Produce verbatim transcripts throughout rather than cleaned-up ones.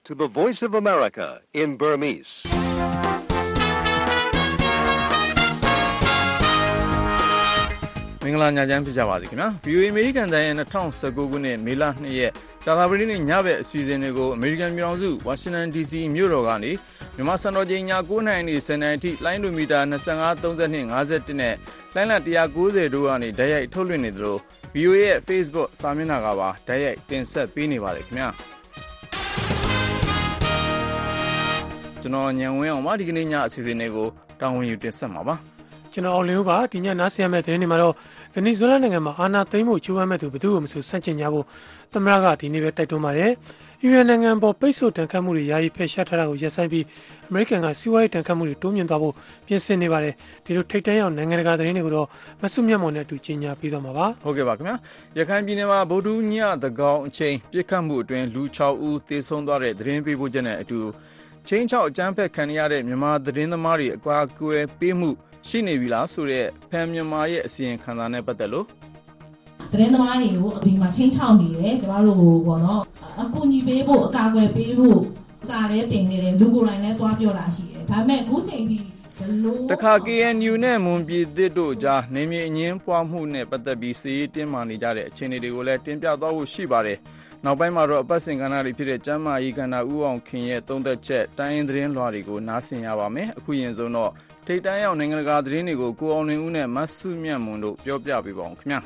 to the Voice of America in Burmese. ။မင်္ဂလာညချမ်းဖြစ်ကြပါစေခင်ဗျာ။ ဗီအိုအေ အမေရိကန်တိုင်းရဲ့၂၀၁၉ခုနှစ်မေလ၂ရက်ကြာသပတေးနေ့ညဘက်အစီအစဉ်တွေကိုအမေရိကန်ပြည်ထောင်စုဝါရှင်တန်ဒီစီမြို့တော်ကနေမြန်မာစံတော်ချိန်ည၉နာရီနေ၁၀နာရီအထိလိုင်းဒိုမီတာ၂၅ ၃၂ ၅၁နဲ့လိုင်းလံ၁၉၀တို့ကနေဓာတ်ရိုက်ထုတ်လွှင့်နေသလို ဗီအိုအေ ရဲ့ Facebook စာမျက်နှာကပါဓာတ်ရိုက်တင်ဆက်ပေးနေပါတယ်ခင်ဗျာ။ကျွန်တော်ညံဝင်းအောင်ပါဒီကနေ့ညအစီအစဉ်တွေကိုတာဝန်ယူတင်ဆက်မှာပါ။ကျွန်တော်အောင်လင်းဦးပါဒီညနားဆင်ရမယ့်သတင်းတွေမှာတော့ဗင်နီဇွဲလားနိုင်ငံမှာအာဏာသိမ်းဖို့ကြိုးပမ်းမဲ့သူဘယ်သူမှမဆိုဆန့်ကျင်ကြဖို့သမ္မတကဒီနေ့ပဲတိုက်တွန်းပါတယ်။အီရန်နိုင်ငံပေါ်ပိတ်ဆို့တန်ခတ်မှုတွေယာယီဖယ်ရှားထားတာကိုရပ်ဆိုင်းပြီးအမေရိကန်ကစီးပွားရေးတန်ခတ်မှုတွေတိုးမြင့်သွားဖို့ပြင်ဆင်နေပါတယ်။ဒီလိုထိပ်တန်းရောက်နိုင်ငံတကာသတင်းတွေကိုတော့မဆုမြတ်မော်နဲ့အတူကြီးညာပေးသွားမှာပါ။ဟုတ်ကဲ့ပါခင်ဗျာ။ရခိုင်ပြည်နယ်မှာဗုဒ္ဓညသကောင်အချိန်ပြစ်ခတ်မှုအတွင်းလူ၆ဦးသေဆုံးသွားတဲ့သတင်းပေးပို့ချက်နဲ့အတူချင်းချောက်အကြမ်းဖက်ခံရတဲ့မြန်မာသတင်းသမားတွေအကွာအကွယ်ပေးမှုရှိနေပြီလားဆိုတဲ့ဖန်မြန်မာရဲ့အစီရင်ခံစာနဲ့ပတ်သက်လို့သတင်းသမားတွေကိုအပြင်မှာချင်းချောက်နေတယ်ကျမတို့ပေါ့နော်အကူအညီပေးဖို့အကာအကွယ်ပေးဖို့စာလဲတင်နေတယ်လူကိုယ်တိုင်လည်းသွားပြောတာရှိတယ်ဒါပေမဲ့အခုချိန်ထိတခါ ကေအန်ယူ နဲ့မွန်ပြည်သစ်တို့ကြားနေမြေအငင်းပွားမှုနဲ့ပတ်သက်ပြီးစီးတင်းမာနေကြတဲ့အခြေအနေတွေကိုလည်းတင်ပြသွားဖို့ရှိပါတယ်နောက်ပိုင်းမှာတော့အပတ်စဉ်ကဏ္ဍတွေဖြစ်တဲ့ကျမ်းမာရေးကဏ္ဍဦးအောင်ခင်ရဲ့သုံးသက်ချက်တိုင်းရင်းသတင်းလွှာတွေကိုနားဆင်ရပါမယ်အခုရင်ဆုံးတော့ထိပ်တန်းရောက်နိုင်ငံတကာသတင်းတွေကိုကိုအောင်လင်းဦးနဲ့မဆုမြတ်မွန်တို့ပြောပြပေးပါအောင်ခင်ဗျာ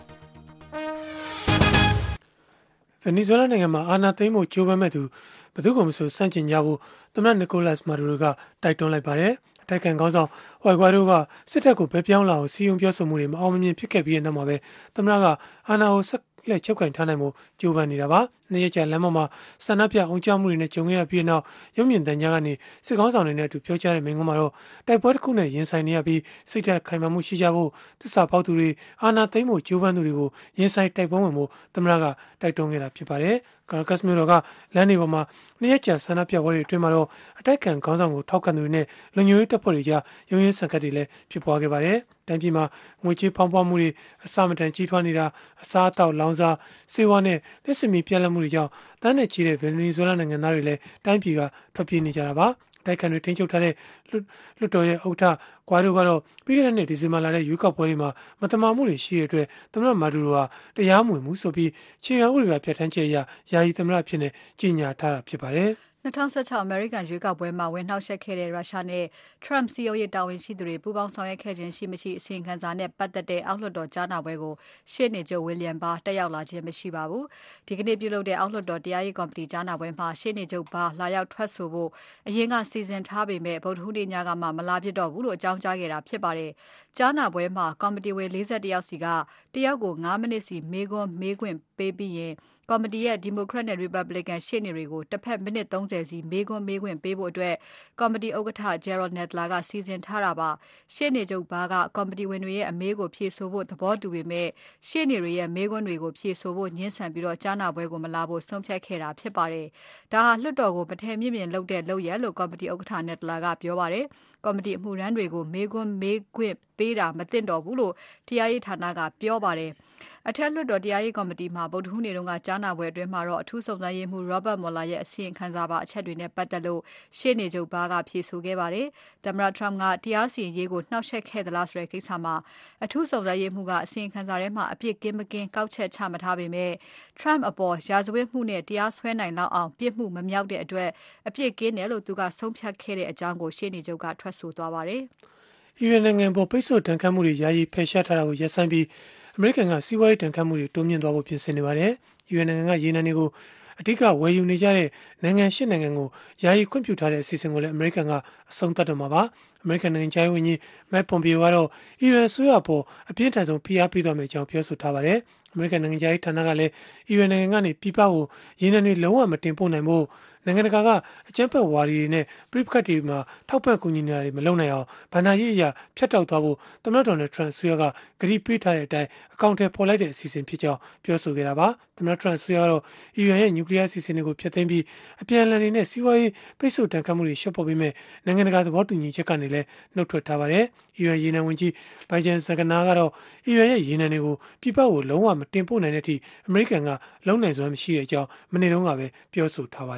ဗင်နီဇွဲလားနိုင်ငံမှာအာဏာသိမ်းဖို့ကြိုးပမ်းမဲ့သူဘယ်သူမှမဆိုဆန့်ကျင်ကြဖို့သမ္မတနီကိုလတ်မာဒူရိုကတိုက်တွန်းလိုက်ပါတယ်အတိုက်ခံခေါင်းဆောင်ဝိုင်ဂွာဒိုကစစ်တပ်ကိုဘယ်ပြောင်းလာအောင်စီယုံပြောဆိုမှုတွေမအောင်မမြင်ဖြစ်ခဲ့ပြီးတဲ့နောက်မှာပဲသမ္မတကအာဏာကိုဆက်လက်ချုပ်ကင်ထားနိုင်မှုကြိုးပမ်းနေတာပါ။နေ့ရက်ကြာလမ်းပေါ်မှာဆန္ဒပြအောင်ကြမှုတွေနဲ့ကြုံခဲ့ရပြီးနောက်ရုပ်မြင်သံကြားကနေစစ်ကောင်းဆောင်တွေနဲ့အတူပြောကြားတဲ့မိန့်ခွန်းမှာတော့တိုက်ပွဲတစ်ခုနဲ့ရင်ဆိုင်နေရပြီးစိတ်ဓာတ်ခိုင်မာမှုရှိကြဖို့သစ္စာပေါက်သူတွေအာဏာသိမ်းမှုကြိုးပမ်းသူတွေကိုရင်ဆိုင်တိုက်ပွဲဝင်မှုသမ္မတကတိုက်တွန်းခဲ့တာဖြစ်ပါတယ်။ကာကတ်မြို့တော်ကလမ်းတွေပေါ်မှာနေ့ရက်ကြာဆန္ဒပြပွဲတွေအတွင်းမှာတော့အတိုက်ခံခေါင်းဆောင်ကိုထောက်ခံသူတွေနဲ့လူမျိုးရေးတပ်ဖွဲ့တွေကြားရုန်းရင်းဆန်ခတ်တွေလည်းဖြစ်ပွားခဲ့ပါတယ်။တိုင်းပြည်မှာငွေကြေးဖောင်းပွားမှုတွေအစမတန်ကြီးထွားနေတာအစားအသောက်လောင်စာဆေးဝါးနဲ့လက်စမီပြက်လက်မှုတွေကြောင့်တန်းနဲ့ချီတဲ့ဗင်နီဇွဲလားနိုင်ငံသားတွေလည်းတိုင်းပြည်ကထွက်ပြေးနေကြတာပါတိုက်ခံတွေထိန်းချုပ်ထားတဲ့လွှတ်တော်ရဲ့ဥက္ကဋ္ဌကွာဒိုကတော့ပြီးခဲ့တဲ့နှစ်ဒီဇင်ဘာလရဲ့ရွေးကောက်ပွဲတွေမှာမတမာမှုတွေရှိတဲ့အတွက်သမ္မတမာဒူရိုဟာတရားမဝင်မှုဆိုပြီးခြေခံဥပဒေကပြဋ္ဌာန်းချက်အရယာယီသမ္မတဖြစ်နေကြီးညာထားတာဖြစ်ပါတယ်၂၀၁၆အမေရိကန်ရွေးကောက်ပွဲမှာဝင်နှောက်ယှက်ခဲ့တဲ့ရုရှားနဲ့ Trump စီအိုရေးတာဝန်ရှိသူတွေပူးပေါင်းဆောင်ရွက်ခဲ့ခြင်းရှိမရှိအစီရင်ခံစာနဲ့ပတ်သက်တဲ့အောက်လွှတ်တော်ကြားနာပွဲကိုရှေ့နေချုပ် William Barr တက်ရောက်လာခြင်းမရှိပါဘူး။ဒီကနေ့ပြုလုပ်တဲ့အောက်လွှတ်တော်တရားရေးကော်မတီကြားနာပွဲမှာရှေ့နေချုပ် Barr လာရောက်ထွက်ဆိုဖို့အရင်ကစီစဉ်ထားပေမဲ့ဗုဒ္ဓဟူးနေ့ညကမှမလာဖြစ်တော့ဘူးလို့အကြောင်းကြားခဲ့တာဖြစ်ပါတယ်။ကြားနာပွဲမှာကော်မတီဝင်၄၁ယောက်စီကတယောက်ကို၅မိနစ်စီမေးခွန်းမေးခွင့်ပေးပြီးရင်ကော်မတီရဲ့ Democrat နဲ့ Republican ရှေ့နေတွေကိုတစ်ဖက်မိနစ်၃၀စီမေးခွန်းမေးခွင့်ပေးဖို့အတွက်ကော်မတီဥက္ကဋ္ဌ Jerrold Nadler ကစီစဉ်ထားတာပါ။ရှေ့နေချုပ်ဘားကကော်မတီဝင်တွေရဲ့အမေးကိုဖြေဆိုဖို့သဘောတူပေမဲ့ရှေ့နေတွေရဲ့မေးခွန်းတွေကိုဖြေဆိုဖို့ညှင်းဆန်ပြီးတော့ကြားနာပွဲကိုမလာဖို့ဆုံးဖြတ်ခဲ့တာဖြစ်ပါတယ်။ဒါဟာလွှတ်တော်ကိုမထင်မြင်မြင်လုပ်တဲ့လုပ်ရလို့ကော်မတီဥက္ကဋ္ဌ Nadler ကပြောပါတယ်။ကော်မတီအမှုရန်တွေကိုမေးခွန်းမေးခွင့်ပေးတာမသင့်တော်ဘူးလို့တရားရေးဌာနကပြောပါတယ်။အထက်လွှတ်တော်တရားရေးကော်မတီမှာဗုဒ္ဓဟူးနေ့တုန်းကကြားနာပွဲအတွင်းမှာတော့အထူးစုံစမ်းရေးမှူး Robert Mueller ရဲ့အစီရင်ခံစာပါအချက်တွေနဲ့ပတ်သက်လို့ရှေ့နေချုပ်ဘားကဖြေဆိုခဲ့ပါတယ်။သမ္မတ Trump ကတရားစီရင်ရေးကိုနှောက်ယှက်ခဲ့သလားဆိုတဲ့ကိစ္စမှာအထူးစုံစမ်းရေးမှူးကအစီရင်ခံစာထဲမှာအပြစ်ကင်းမကင်းကောက်ချက်ချမထားပေမဲ့ Trump အပေါ်ရာဇဝတ်မှုနဲ့တရားစွဲနိုင်လောက်အောင်ပြစ်မှုမမြောက်တဲ့အတွက်အပြစ်ကင်းတယ်လို့သူကဆုံးဖြတ်ခဲ့တဲ့အကြောင်းကိုရှေ့နေချုပ်ကထွက်ဆိုသွားပါတယ်။အီရန်နိုင်ငံပေါ်ပိတ်ဆို့တန်ခတ်မှုတွေယာယီဖယ်ရှားထားတာကိုရပ်ဆိုင်းပြီးအမေရိကန်ကစီးပွားရေးတန်ခတ်မှုတွေတိုးမြင့်သွားဖို့ပြင်ဆင်နေပါတယ်။အီရန်နိုင်ငံကရေနံတွေကိုအဓိကဝယ်ယူနေကြတဲ့နိုင်ငံရှစ်နိုင်ငံကိုယာယီခွင့်ပြုထားတဲ့အစီအစဉ်ကိုလည်းအမေရိကန်ကအဆုံးသတ်တော့မှာပါ။အမေရိကန်နိုင်ငံခြားရေးဝန်ကြီးမက်ပွန်ပီယိုကတော့အီရန်အစိုးရပေါ်အပြင်းထန်ဆုံးဖိအားပေးသွားမယ့်အကြောင်းပြောဆိုထားပါတယ်။အမေရိကန်နိုင်ငံခြားရေးဌာနကလည်းအီရန်နိုင်ငံကနေပြည်ပကိုရေနံတွေလုံးဝမတင်ပို့နိုင်ဖို့နိုင်ငံတကာကအကြမ်းဖက်ဝါဒီတွေနဲ့ပြည်ပခတ်တွေမှာထောက်ပံ့ကူညီနေတာတွေမလုပ်နိုင်အောင်ဗန္ဒာရေးအရာဖျက်တောက်သွားဖို့သမ္မတဒေါ်နယ်ထရန့်ဆွေးရကဂရီပေးထားတဲ့အတိုင်းအကောင့်ထဲပေါ်လိုက်တဲ့အစီအစဉ်ဖြစ်ကြောင်းပြောဆိုခဲ့တာပါသမ္မတထရန့်ဆွေးရကတော့အီရန်ရဲ့နျူကလ িয়ার အစီအစဉ်တွေကိုဖျက်သိမ်းပြီးအပြန်အလှန်တွေနဲ့စီးပွားရေးပိတ်ဆို့တန်ခတ်မှုတွေရှော့ပေါ်ပေးမဲ့နိုင်ငံတကာသဘောတူညီချက်ကနေလည်းနှုတ်ထွက်ထားပါတယ်အီရန်ရေနံဝန်ကြီးဘိုင်ဂျန်ဇဂနာကတော့အီရန်ရဲ့ရေနံတွေကိုပြည်ပကိုလုံးဝမတင်ပို့နိုင်တဲ့အထိအမေရိကန်ကလုံနိုင်စွမ်းမရှိတဲ့အကြောင်းမနေ့တုန်းကပဲပြောဆိုထားပါတယ်။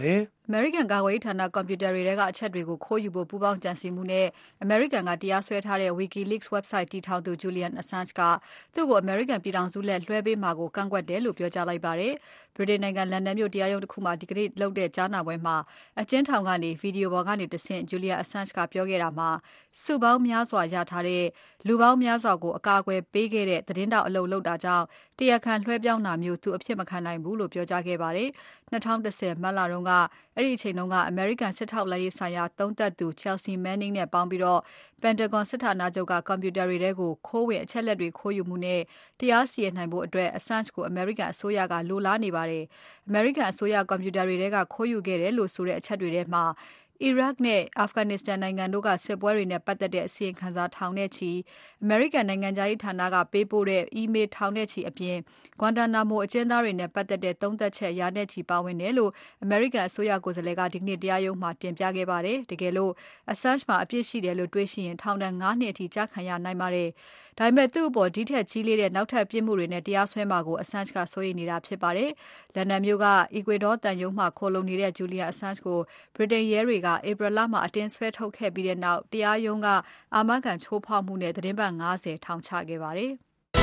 American ကာကွယ်ရေးဌာနကွန်ပျူတာတွေထဲကအချက်တွေကိုခိုးယူဖို့ပူးပေါင်းကြံစည်မှုနဲ့ American ကတရားစွဲထားတဲ့ WikiLeaks website တည်ထောင်သူ Julian Assange ကသူ့ကို American ပြည်ထောင်စုလက်လွှဲပေးမှာကိုကန့်ကွက်တယ်လို့ပြောကြားလိုက်ပါတယ်။ ဗြိတိန်နိုင်ငံလန်ဒန်မြို့တရားရုံးတစ်ခုမှာဒီကနေ့လုပ်တဲ့ကြားနာပွဲမှာအကျဉ်းထောင်ကနေဗီဒီယိုပေါ်ကနေတဆင့် Julian Assange ကပြောခဲ့တာမှာစုပေါင်းများစွာရထားတဲ့လူပေါင်းများစွာကိုအကာအကွယ်ပေးခဲ့တဲ့သတင်းတောက်အလုပ်လုပ်တာကြောင့်တရားခံလွှဲပြောင်းတာမျိုးသူအဖြစ်မခံနိုင်ဘူးလို့ပြောကြားခဲ့ပါတယ်။ ၂၀၁၀မတ်လတုန်းကအဲ့ဒီအချိန်တုန်းက American စစ်ထောက်လှမ်းရေးဆိုင်ရာသုံးသပ်သူ Chelsea Manning နဲ့ပေါင်းပြီး Pentagon စစ်ဌာနချုပ်ကကွန်ပျူတာတွေထဲကိုခိုးဝင်အချက်အလက်တွေခိုးယူမှုနဲ့တရားစီရင်နိုင်ဖို့အတွက် Assange ကို American အစိုးရကလိုလားနေပါတယ်။ American အစိုးရကွန်ပျူတာတွေထဲကခိုးယူခဲ့တယ်လို့ဆိုတဲ့အချက်တွေထဲမှာIraq နဲ့ Afghanistan နိုင်ငံတို့ကစစ်ပွဲတွေနဲ့ပတ်သက်တဲ့အစီရင်ခံစာထောင်နဲ့ချီ American နိုင်ငံခြားရေးဌာနကပေးပို့တဲ့ email ထောင်နဲ့ချီအပြင် Guantanamo အကျဉ်းသားတွေနဲ့ပတ်သက်တဲ့သုံးသပ်ချက်ရာနဲ့ချီပါဝင်တယ်လို့ American အစိုးရကိုယ်စားလှယ်ကဒီကနေ့တရားရုံးမှာတင်ပြခဲ့ပါတယ်။တကယ်လို့ Assange မှာအပြစ်ရှိတယ်လို့တွေ့ရှိရင်ထောင်ဒဏ် ငါး နှစ်အထိကျခံရနိုင်ပါတယ်။ဒါပေမဲ့သူ့အပေါ်ဒီထက်ကြီးလေးတဲ့နောက်ထပ်ပြစ်မှုတွေနဲ့တရားစွဲမှာကို Assange ကစိုးရိမ်နေတာဖြစ်ပါတယ်။လန်ဒန်မြို့က Ecuador သံရုံးမှာခိုလှုံနေတဲ့ Julian Assange ကိုဗြိတိန်ရဲတွေက April လမှာအတင်းဆွဲထုတ်ခဲ့ပြီးနောက်တရားရုံးကအာမခံချိုးဖောက်မှုနဲ့သီတင်းပတ် ငါးဆယ်ထောင်ချခဲ့ပါတယ်။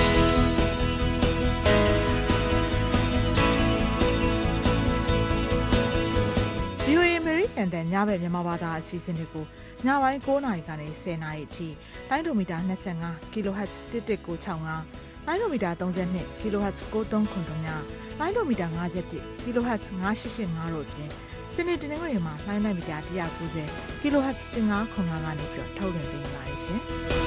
VOA American တန်ညဘက်မြန်မာဘာသာအစီအစဉ်တွေကိုညပိုင်း ၉ နာရီကနေ ၁၀ နာရီအထိလိုင်းဒိုမီတာ ၂၅ kHz တစ်တစ်ကို၆၅လိုင်းဒိုမီတာ ၃၂ kHz ကိုသုံးခုသုံးညလိုင်းဒိုမီတာ ၅၁ kHz ၅၈၈၅တို့အပြင်စနေတနင်္ဂနွေမှာလိုင်းဒိုမီတာ ၁၉၀ kHz ၁၅ခု၅ကနေပြီးတော့ထုတ်လွှင့်ပေးနေပါတယ်ရှင်။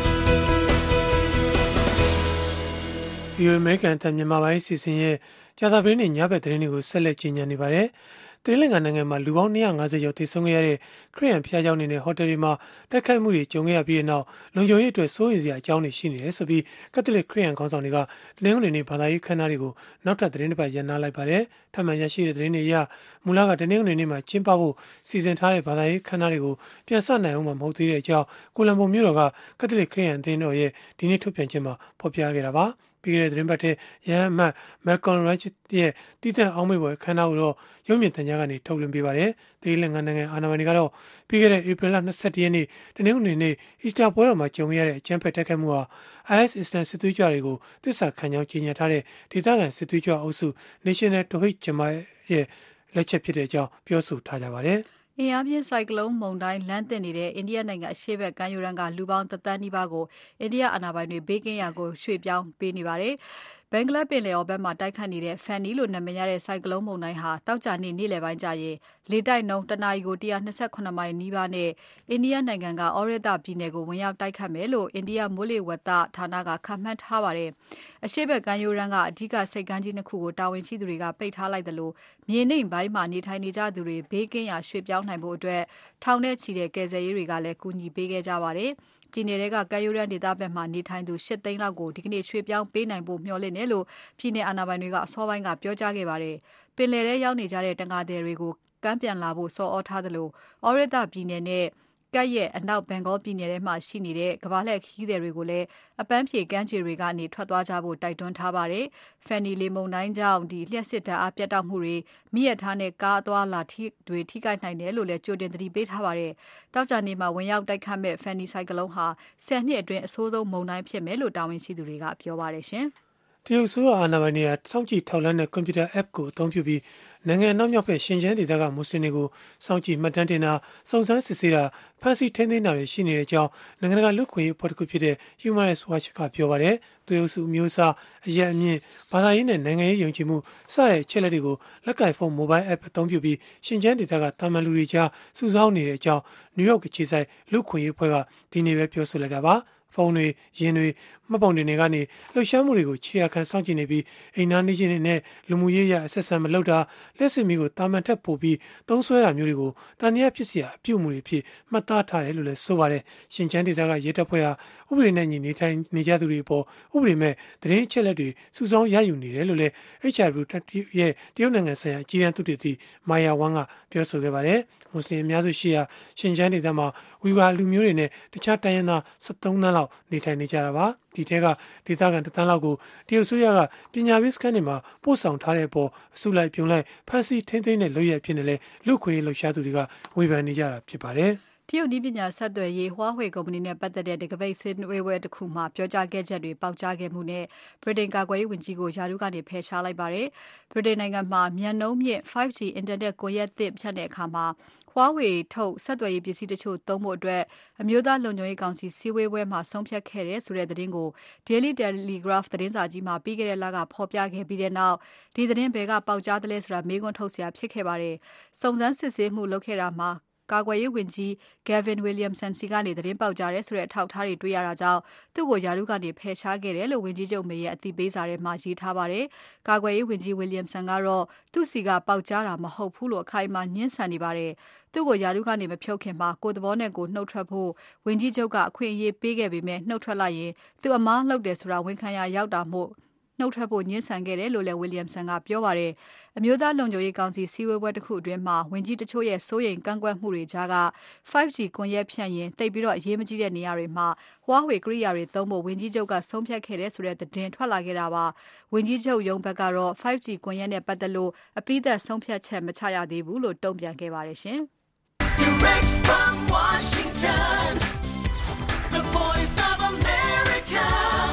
VOA American တန်မြန်မာပိုင်းစီစဉ်ရဲ့ကြာသပတေးနေ့ညဘက်သတင်းတွေကိုဆက်လက်ကြီးညာနေပါတယ်။သီရိလင်္ကာနိုင်ငံမှာလူပေါင်း၂၅၀ကျော်သေဆုံးခဲ့ရတဲ့ခရစ်ယာန်ဘုရားကျောင်းတွေနဲ့ဟိုတယ်တွေမှာတိုက်ခိုက်မှုတွေကြုံခဲ့ရပြီးတဲ့နောက်လုံခြုံရေးအတွက်စိုးရိမ်စရာအကြောင်းတွေရှိနေတယ်ဆိုပြီးကက်သလစ်ခရစ်ယာန်ခေါင်းဆောင်တွေကတနင်္ဂနွေနေ့ဘာသာရေးခမ်းနားတွေကိုနောက်ထပ်သတင်းတစ်ပတ်ရန်နာလိုက်ပါတယ်။ထပ်မံရရှိတဲ့သတင်းတွေအရမူလကတနင်္ဂနွေနေ့မှာကျင်းပဖို့စီစဉ်ထားတဲ့ဘာသာရေးခမ်းနားတွေကိုပြန်ဆနိုင်အောင်မဟုတ်သေးတဲ့အကြောင်းကိုလံဘိုမြို့တော်ကကက်သလစ်ခရစ်ယာန်အသင်းတော်ရဲ့ဒီနေ့ထုတ်ပြန်ချက်မှာဖော်ပြခဲ့တာပါ။ပြီးခဲ့တဲ့သတင်းပတ်ထဲရဟန်းအမတ် Malcolm Ranjit ရဲ့တည်တံ့အောင်မေ့ပွဲခမ်းနားကိုတော့ရုပ်မြင်သံကြားကနေထုတ်လွှင့်ပေးပါတယ်။သီရိလင်္ကာနိုင်ငံအာဏာပိုင်တွေကတော့ပြီးခဲ့တဲ့ဧပြီလ၂၁ရက်နေ့တနင်္ဂနွေနေ့အီစတာပွဲတော်မှာကြုံရတဲ့အကြမ်းဖက်တိုက်ခိုက်မှုဟာ အိုင်အက်စ် အစ္စလမ်စစ်သွေးကြွတွေကိုသစ္စာခံကြောင်းကြေညာထားတဲ့ဒေသခံစစ်သွေးကြွအုပ်စု National Tawhid Jamaat ရဲ့လက်ချက်ဖြစ်တဲ့အကြောင်းပြောဆိုထားကြပါတယ်။အင်အားပြင်းဆိုင်ကလုန်းမုန်တိုင်းလမ်းသစ်နေတဲ့အိန္ဒိယနိုင်ငံအရှေ့ဘက်ကမ်းရိုးတန်းကလူပေါင်းတစ်သန်းနီးပါးကိုအိန္ဒိယအာဏာပိုင်တွေဘေးကင်းရာကိုရွှေ့ပြောင်းပေးနေပါတယ်။ဘင်္ဂလားပင်လယ်အော်ဘက်မှာတိုက်ခတ်နေတဲ့ Fani လို့နာမည်ရတဲ့ဆိုင်ကလုန်းမုန်တိုင်းဟာတောက်ကြနေ့နေ့လယ်ပိုင်းကျရင်လေတိုက်နှုန်းတနာရီကိုone hundred twenty-sevenမိုင်နီးပါးနဲ့အိန္ဒိယနိုင်ငံက Orissa ပြည်နယ်ကိုဝင်ရောက်တိုက်ခတ်မယ်လို့အိန္ဒိယမိုးလေဝသဌာနကခန့်မှန်းထားပါတယ်။အရှေ့ဘက်ကမ်းရိုးတန်းကအဓိကစိတ်ကမ်းကြီးနှစ်ခုကိုတာဝန်ရှိသူတွေကပိတ်ထားလိုက်တယ်လို့မြေနိမ့်ပိုင်းမှာနေထိုင်နေကြသူတွေဘေးကင်းရာရွှေ့ပြောင်းနိုင်ဖို့အတွက်ထောင်နဲ့ချီတဲ့ကယ်ဆယ်ရေးတွေကလည်းကူညီပေးခဲ့ကြပါတယ်။ပြည်နယ်တွေကကမ်းရိုးတန်းဒေသဘက်မှာနေထိုင်သူ၈သိန်းလောက်ကိုဒီကနေ့ရွှေ့ပြောင်းပေးနိုင်ဖို့မျှော်လင့်တယ်လို့ပြည်နယ်အာဏာပိုင်တွေကအစောပိုင်းကပြောကြားခဲ့ပါတယ်။ပင်လယ်ထဲရောက်နေကြတဲ့တံငါသည်တွေကိုကမ်းပြန်လာဖို့ဆော်ဩထားသလို Orissa ပြည်နယ်နဲ့ကပ်ရဲ့အနောက်ဘင်္ဂေါပြည်နယ်ထဲမှာရှိနေတဲ့ကမ္ဘာလှည့်ခရီးသည်တွေကိုလည်းအပန်းဖြေကမ်းခြေတွေကနေထွက်သွားကြဖို့တိုက်တွန်းထားပါတယ်။ Fani လေမုန်တိုင်းကြောင့်ဒီလျှက်စစ်ဓာတ်အားပြတ်တောက်မှုတွေမိရထားနဲ့ကားအသွားလာထိတွေထိခိုက်နိုင်တယ်လို့လည်းကြိုတင်သတိပေးထားပါတယ်။တောက်ကြနေမှာဝင်ရောက်တိုက်ခတ်မဲ့ Fani ဆိုင်ကလုန်းဟာဆယ်နှစ်အတွင်းအဆိုးဆုံးမုန်တိုင်းဖြစ်မယ်လို့တာဝန်ရှိသူတွေကပြောပါတယ်ရှင်။တရုတ်ဆိုးအာဏာပိုင်တွေကစောင့်ကြည့်ထောက်လှမ်းတဲ့ကွန်ပျူတာ app ကိုအသုံးပြုပြီးနိုင်ငံအနောက်မြောက်ဘက်ရှင်ကျန်းဒေသကမွတ်စလင်တွေကိုစောင့်ကြည့်မှတ်တမ်းတင်တာစုံစမ်းစစ်ဆေးတာဖမ်းဆီးထိန်းသိမ်းတာတွေရှိနေတဲ့အကြောင်းနိုင်ငံတကာလူ့အခွင့်အရေးအဖွဲ့တစ်ခုဖြစ်တဲ့ Human Rights Watch ကပြောပါတယ်။တရုတ်စုမျိုးစားအရက်အမြင့်ဘာသာရေးနဲ့နိုင်ငံရေးယုံကြည်မှုစတဲ့အချက်လက်တွေကိုလက်ကင်ဖုန်း mobile app အသုံးပြုပြီးရှင်ကျန်းဒေသကတာမန်လူတွေကြားစုဆောင်းနေတဲ့အကြောင်းနယူးယောက်အခြေစိုက်လူ့အခွင့်အရေးအဖွဲ့ကဒီနေ့ပဲပြောဆိုလိုက်တာပါ။ဖုန်းတွေယင်းတွေမှတ်ပုံတင်တွေကနေလှုပ်ရှားမှုတွေကိုခြေရာခံစောင့်ကြည့်နေပြီးအိမ်နာနေချင်းတွေနဲ့လူမှုရေးရအဆက်ဆံမလုပ်တာလက်စစ်မီကိုတာမန်ထက်ပိုပြီးသုံးဆွဲတာမျိုးတွေကိုတန်တရားဖြစ်เสียအပြုတ်မှုတွေဖြစ်မှတ်သားထားတယ်လို့လည်းဆိုပါတယ်ရှင်ချမ်းဒေသကရဲတပ်ဖွဲ့ဟာဥပဒေနဲ့ညီနေထိုင်နေကြသူတွေအပေါ်ဥပဒေမဲ့သတင်းအချက်လက်တွေစုဆောင်းရယူနေတယ်လို့လည်း H R W ရဲ့တရုတ်နိုင်ငံဆိုင်ရာအကြီးအကဲသူတည်သည့်မာယာဝမ်ကပြောဆိုခဲ့ပါတယ်မွတ်စလင်အများစုရှိရာရှင်ချမ်းဒေသမှာဝီဝါလူမျိုးတွေနဲ့တခြားတိုင်းရင်းသားone sevenသန်းလောက်လောက်နေထိုင်နေကြတာပါဒီထဲကဒေသခံတသန်းလောက်ကိုတရုတ်ဆိုရကပညာရေးစခန်းတွေမှာပို့ဆောင်ထားတဲ့အပေါ်အစုလိုက်ပြုံလိုက်ဖန်ဆီးထိန်းသိမ်းတဲ့လုပ်ရဖြစ်နေလဲလူခွေလှုပ်ရှားသူတွေကဝေဖန်နေကြတာဖြစ်ပါတယ်တရုတ်နည်းပညာဆက်သွယ်ရေး Huawei ကုမ္ပဏီနဲ့ပတ်သက်တဲ့တကပိတ်ဆွေးနွေးပွဲတစ်ခုမှာပြောကြားခဲ့ချက်တွေပေါက်ကြားခဲ့မှုနဲ့ဗြိတိန်ကာကွယ်ရေးဝန်ကြီးကိုယာရုကနေဖယ်ရှားလိုက်ပါတယ်။ဗြိတိန်နိုင်ငံမှာမြန်နှုန်းမြင့် five G အင်တာနက်ကွန်ရက်သစ်ဖြတ်တဲ့အခါမှာ Huawei ထုတ်ဆက်သွယ်ရေးပစ္စည်းတချို့သုံးဖို့အတွက်အမျိုးသားလုံခြုံရေးကောင်စီစည်းဝေးပွဲမှာဆုံးဖြတ်ခဲ့တဲ့ဆိုတဲ့သတင်းကို Daily Telegraph သတင်းစာကြီးမှာပြီးခဲ့တဲ့လကဖော်ပြခဲ့ပြီးတဲ့နောက်ဒီသတင်းဘယ်ကပေါက်ကြားသလဲဆိုတာမေးခွန်းထုတ်စရာဖြစ်ခဲ့ပါတယ်။စုံစမ်းစစ်ဆေးမှုလုပ်ခဲ့တာမှာကာကွယ်ရေးဝန်ကြီး Gavin Williamson စီကနေသတင်းပေါက်ကြားတဲ့ဆိုတဲ့အထောက်အထားတွေတွေ့ရတာကြောင့်သူ့ကိုယာရုကနေဖယ်ရှားခဲ့တယ်လို့ဝန်ကြီးချုပ်မေရဲ့အသိပေးစာထဲမှာရေးထားပါတယ်။ကာကွယ်ရေးဝန်ကြီး Williamson ကတော့သူ့စီကပေါက်ကြားတာမဟုတ်ဘူးလို့အခိုင်အမာညှင်းဆန်နေပါတယ်။သူ့ကိုယာရုကနေမဖြုတ်ခင်မှာကိုယ်သဘောနဲ့ကိုနှုတ်ထွက်ဖို့ဝန်ကြီးချုပ်ကအခွင့်အရေးပေးခဲ့ပေမဲ့နှုတ်ထွက်လိုက်ရင်သူအမားလှုပ်တယ်ဆိုတာဝန်ခံရရောက်တာမို့နှုတ်ထွက်ဖို့ညှင်းဆန်ခဲ့တယ်လို့လည်း Williamson ကပြောပါတယ်။အမျိုးသားလုံခြုံရေးကောင်စီစည်းဝေးပွဲတစ်ခုအတွင်းမှာဝန်ကြီးတချို့ရဲ့စိုးရိမ်ကန့်ကွက်မှုတွေကြားက five G ကွန်ရက်ဖြန့်ရင်တိတ်ပြီးတော့အရေးမကြီးတဲ့နေရာတွေမှာ Huawei ကိရိယာတွေသုံးဖို့ဝန်ကြီးချုပ်ကဆုံးဖြတ်ခဲ့တဲ့ဆိုတဲ့သတင်းထွက်လာခဲ့တာပါ။ဝန်ကြီးချုပ်ရုံးဘက်ကတော့ five G ကွန်ရက်နဲ့ပတ်သက်လို့အပိသက်ဆုံးဖြတ်ချက်မချရသေးဘူးလို့တုံ့ပြန်ခဲ့ပါတယ်ရှင်။ Direct from Washington, the voice of America,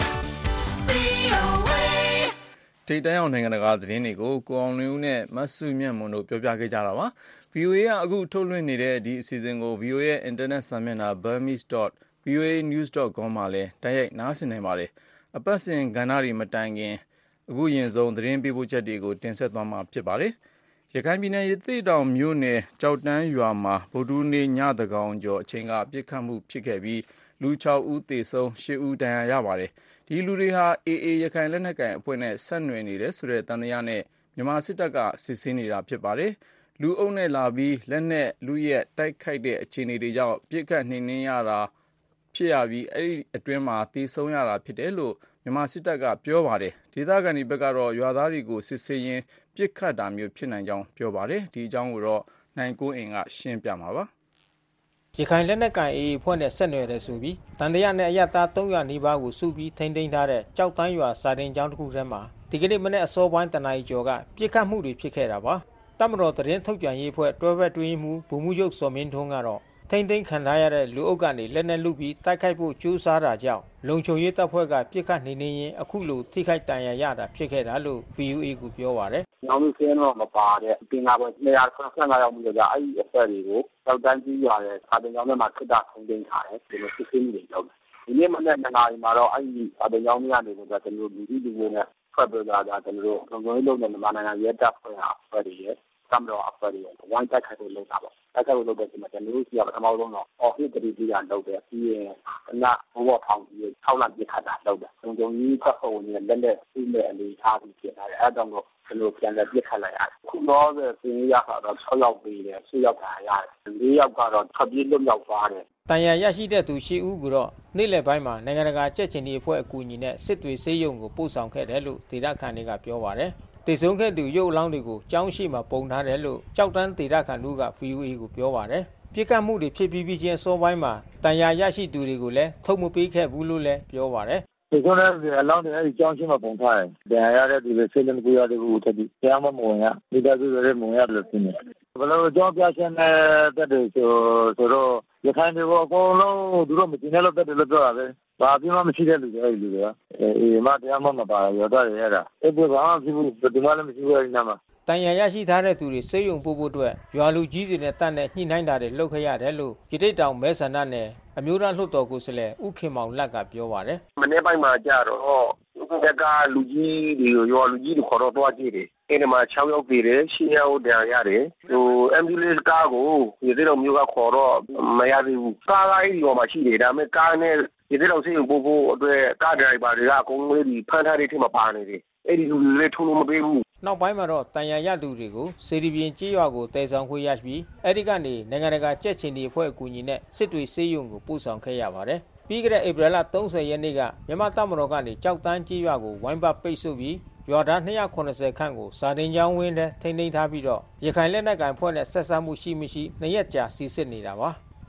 V O A ထိပ်တန်းအောင်နိုင်ငံတကာသတင်းတွေကိုကိုအောင်လင်းဦးနဲ့မဆုမြတ်မွန်တို့ပြောပြခဲ့ကြတာပါ ဗွီအိုအေ ကအခုထုတ်လွှင့်နေတဲ့ဒီအစီအစဉ်ကို ဗွီအိုအေ ရဲ့ Internet စာမျက်နှာ burmese dot v o a news dot com မှာလည်းတိုက်ရိုက်နားဆင်နိုင်ပါတယ်အပတ်စဉ်ကဏ္ဍတွေမတိုင်ခင်အခုရင်ဆုံးသတင်းပေးပို့ချက်တွေကိုတင်ဆက်သွားမှာဖြစ်ပါတယ်ရခိုင်ပြည်နယ်ရသေ့တောင်မြို့နယ်ကြောက်တန်းရွာမှာဗုဒ္ဓနေ့ညသကောင်ကျော်အချိန်ကပြစ်ခတ်မှုဖြစ်ခဲ့ပြီးလူ၆ဦးသေဆုံး၈ဦးဒဏ်ရာရပါတယ်ဒီလူတွေဟာ အေအေ ရခိုင်လက်နက်ကိုင်အဖွဲ့နဲ့ဆက်နွယ်နေတယ်ဆိုတဲ့သံသယနဲ့မြန်မာစစ်တပ်ကစစ်ဆေးနေတာဖြစ်ပါတယ်။လူအုပ်နဲ့လာပြီးလက်နက်လူရက်တိုက်ခိုက်တဲ့အခြေအနေတွေကြောင့်ပြစ်ခတ်နှိမ်နင်းရတာဖြစ်ရပြီးအဲ့ဒီအတွင်းမှာသေဆုံးရတာဖြစ်တယ်လို့မြန်မာစစ်တပ်ကပြောပါတယ်။ဒေသခံတွေဘက်ကတော့ရွာသားတွေကိုစစ်ဆေးရင်းပြစ်ခတ်တာမျိုးဖြစ်နိုင်ကြောင်းပြောပါတယ်။ဒီအကြောင်းကိုတော့နိုင်ကိုအင်ကရှင်းပြမှာပါ။ရခိုင်လက်နက်ကိုင် အေအေ ဖွဲ့နဲ့ဆက်နွယ်တယ်ဆိုပြီးတန်တရာနဲ့အရသား၃၀၀နီးပါးကိုစုပြီးထိန်းသိမ်းထားတဲ့ကြောက်တန်းရွာစာတင်ကျောင်းတစ်ခုထဲမှာဒီကနေ့မနေ့အစောပိုင်းတနာရီကျော်ကပြစ်ခတ်မှုတွေဖြစ်ခဲ့တာပါ။တပ်မတော်သတင်းထုတ်ပြန်ရေးအဖွဲ့တွဲဘက်တွင်းမှုဗိုလ်မှူးချုပ်စောမင်းထွန်းကတော့ထိန်းသိမ်းခံထားရတဲ့လူအုပ်ကနေလက်နက်လုပြီးတိုက်ခိုက်ဖို့ကြိုးစားတာကြောင့်လုံခြုံရေးတပ်ဖွဲ့ကပြစ်ခတ်နေနေရင်အခုလိုထိခိုက်ဒဏ်ရာရတာဖြစ်ခဲ့တာလို့ ဗီအိုအေ ကိုပြောပါတယ်။နောက်ပြီးဆင်းတော့မပါတဲ့ပင်နာပေါ်နေရာဆက်ဆက်လာရောက်ပြီးတော့အဲ့ဒီအဆက်တွေကိုတောက်တန်းကြီးရွာတဲ့စာတင်ကျောင်းထဲမှာခစ်တာထုံသိမ်းထားတယ်ဒီလိုစစ်ဆေးမှုတွေလုပ်တယ်။ဒီနေ့မနေ့နှစ်နာရီမှာတော့အဲ့ဒီစာတင်ကျောင်းကြီးကနေတော့ကျွန်တော်တို့လူကြီးလူငယ်နဲ့ဖက်ပြတာဒါကျွန်တော်တို့လုံခြုံရေးလုပ်တဲ့မြန်မာနိုင်ငံရဲတပ်ဖွဲ့ဟာဖွဲ့ရည်ကမ်တော့အဖွဲ့တွေဝိုင်းတိုက်ခိုက်လို့လုပ်တာပေါ့တိုက်ခိုက်လို့လုပ်တဲ့ဒီမှာကျွန်တော်တို့စီကပထမဆုံးတော့ office တတိယလုပ်တယ်ပြီးရင်အနာဘောထောင်ကြီး၆လပြစ်ခတ်တာလုပ်တယ်လုံခြုံရေးတပ်ဖွဲ့ဝင်တွေလက်လက်စီးမဲ့အနေထားပြီးဖြစ်လာတယ်အဲဒါကြောင့်ကျွန်တော်ပြန်လည်းပြစ်ခတ်လိုက်ရတယ်ခုတော့စီးရတာတော့၆ယောက်ပြီးတယ်၈ယောက်သာရတယ်၄ယောက်ကတော့ထွက်ပြေးလွတ်မြောက်သွားတယ်တန်ရာရရှိတဲ့သူ၈ဦးကိုတော့နေ့လယ်ပိုင်းမှာနိုင်ငံတကာကြက်ချင်ဒီအဖွဲ့အကူအညီနဲ့စစ်တွေစေးရုံကိုပို့ဆောင်ခဲ့တယ်လို့ဒေသခံတွေကပြောပါတယ်တေဆုံးခဲ့သူရုပ်အလောင်းတွေကိုကြောင်းရှိမှပုံထားတယ်လို့ကြောက်တန်းဒေသခံတို့က ဗီအိုအေ ကိုပြောပါတယ်ပြစ်ခတ်မှုတွေဖြစ်ပြီးပြီးချင်းစောပိုင်းမှာတန်ရာရရှိသူတွေကိုလည်းထုတ်မပေးခဲ့ဘူးလို့လည်းပြောပါတယ်ဒီကုန်းရဲ့အလောင်းတွေအဲဒီကြောင်းရှိမှပုံထားတယ်။တရားရတဲ့ဒီလိုဆေးလင်းကူရတဲ့ကိုတတိတရားမမဝင်ရမိသားစုတွေမဝင်ရလို့ဖြစ်နေ။ဘယ်လိုကြောင်းပြချင်းနဲ့တက်တယ်ဆိုဆိုတော့ရခိုင်တွေကအကုန်လုံးသူတို့မကျင်တဲ့လို့တက်တယ်လို့ပြောတာပဲ။ဘာပြင်းမှမရှိတဲ့လူတွေအဲဒီလူတွေကအေးမတရားမမပါရတော့ရတာ။အဲ့ဒီဘာမှဖြစ်ဘူးဒီမှာလည်းမရှိဘူးအဲဒီနာမှာတန်ရာရရှိထားတဲ့သူတွေစေယုံပို့ဖို့အတွက်ရွာလူကြီးတွေနဲ့တပ်နဲ့ညှိနှိုင်းတာတွေလုပ်ခဲ့ရတယ်လို့ရတိတ်တောင်မဲဆန္ဒနယ်အမျိုးသားလွှတ်တော်ကိုယ်စားလှယ်ဦးခင်မောင်လတ်ကပြောပါတယ်မနေ့ပိုင်းမှာကြတော့ဥပဒေကလူကြီးတွေရွာလူကြီးတွေခေါ်တော့တွားကြည့်တယ်အဲ့ဒီမှာ၆ယောက်ပြေးတယ်၈ယောက်ဒဏ်ရာရတယ်ဟို ambulance ကားကိုရတိတ်တောင်မျိုးကခေါ်တော့မရသေးဘူးကားကအဲ့ဒီရွာမှာရှိတယ်ဒါပေမဲ့ကားနဲ့ရတိတ်တောင်စေယုံပို့ဖို့အတွက်ကားဒရိုင်ဘာတွေကအကုန်လုံးဒီဖမ်းထားတဲ့ထဲမှာပါနေတယ်အဲ့ဒီလူတွေလည်းထုံလုံးမပေးဘူးနောက်ပိုင်းမှာတော့တန်ရာရသူတွေကိုစေတီပြင်ကြေးရွာကိုတည်ဆောင်ခွင့်ရပြီးအဲ့ဒီကနေနိုင်ငံတကာကြက်ချင်ဒီအဖွဲ့အကူအညီနဲ့စစ်တွေစေးရုံကိုပို့ဆောင်ခဲ့ရပါတယ်ပြီးခဲ့တဲ့ဧပြီလ၃၀ရက်နေ့ကမြန်မာတပ်မတော်ကနေကြောက်တန်းကြေးရွာကိုဝိုင်းပတ်ပိတ်ဆို့ပြီးရွာသား၂၇၀ခန့်ကိုစာတင်ကျောင်းဝင်းထဲထိန်းသိမ်းထားပြီးတော့ရခိုင်လက်နက်ကိုင်ဖွဲ့နဲ့ဆက်ဆံမှုရှိမရှိနှစ်ရက်ကြာစီစစ်နေတာပါ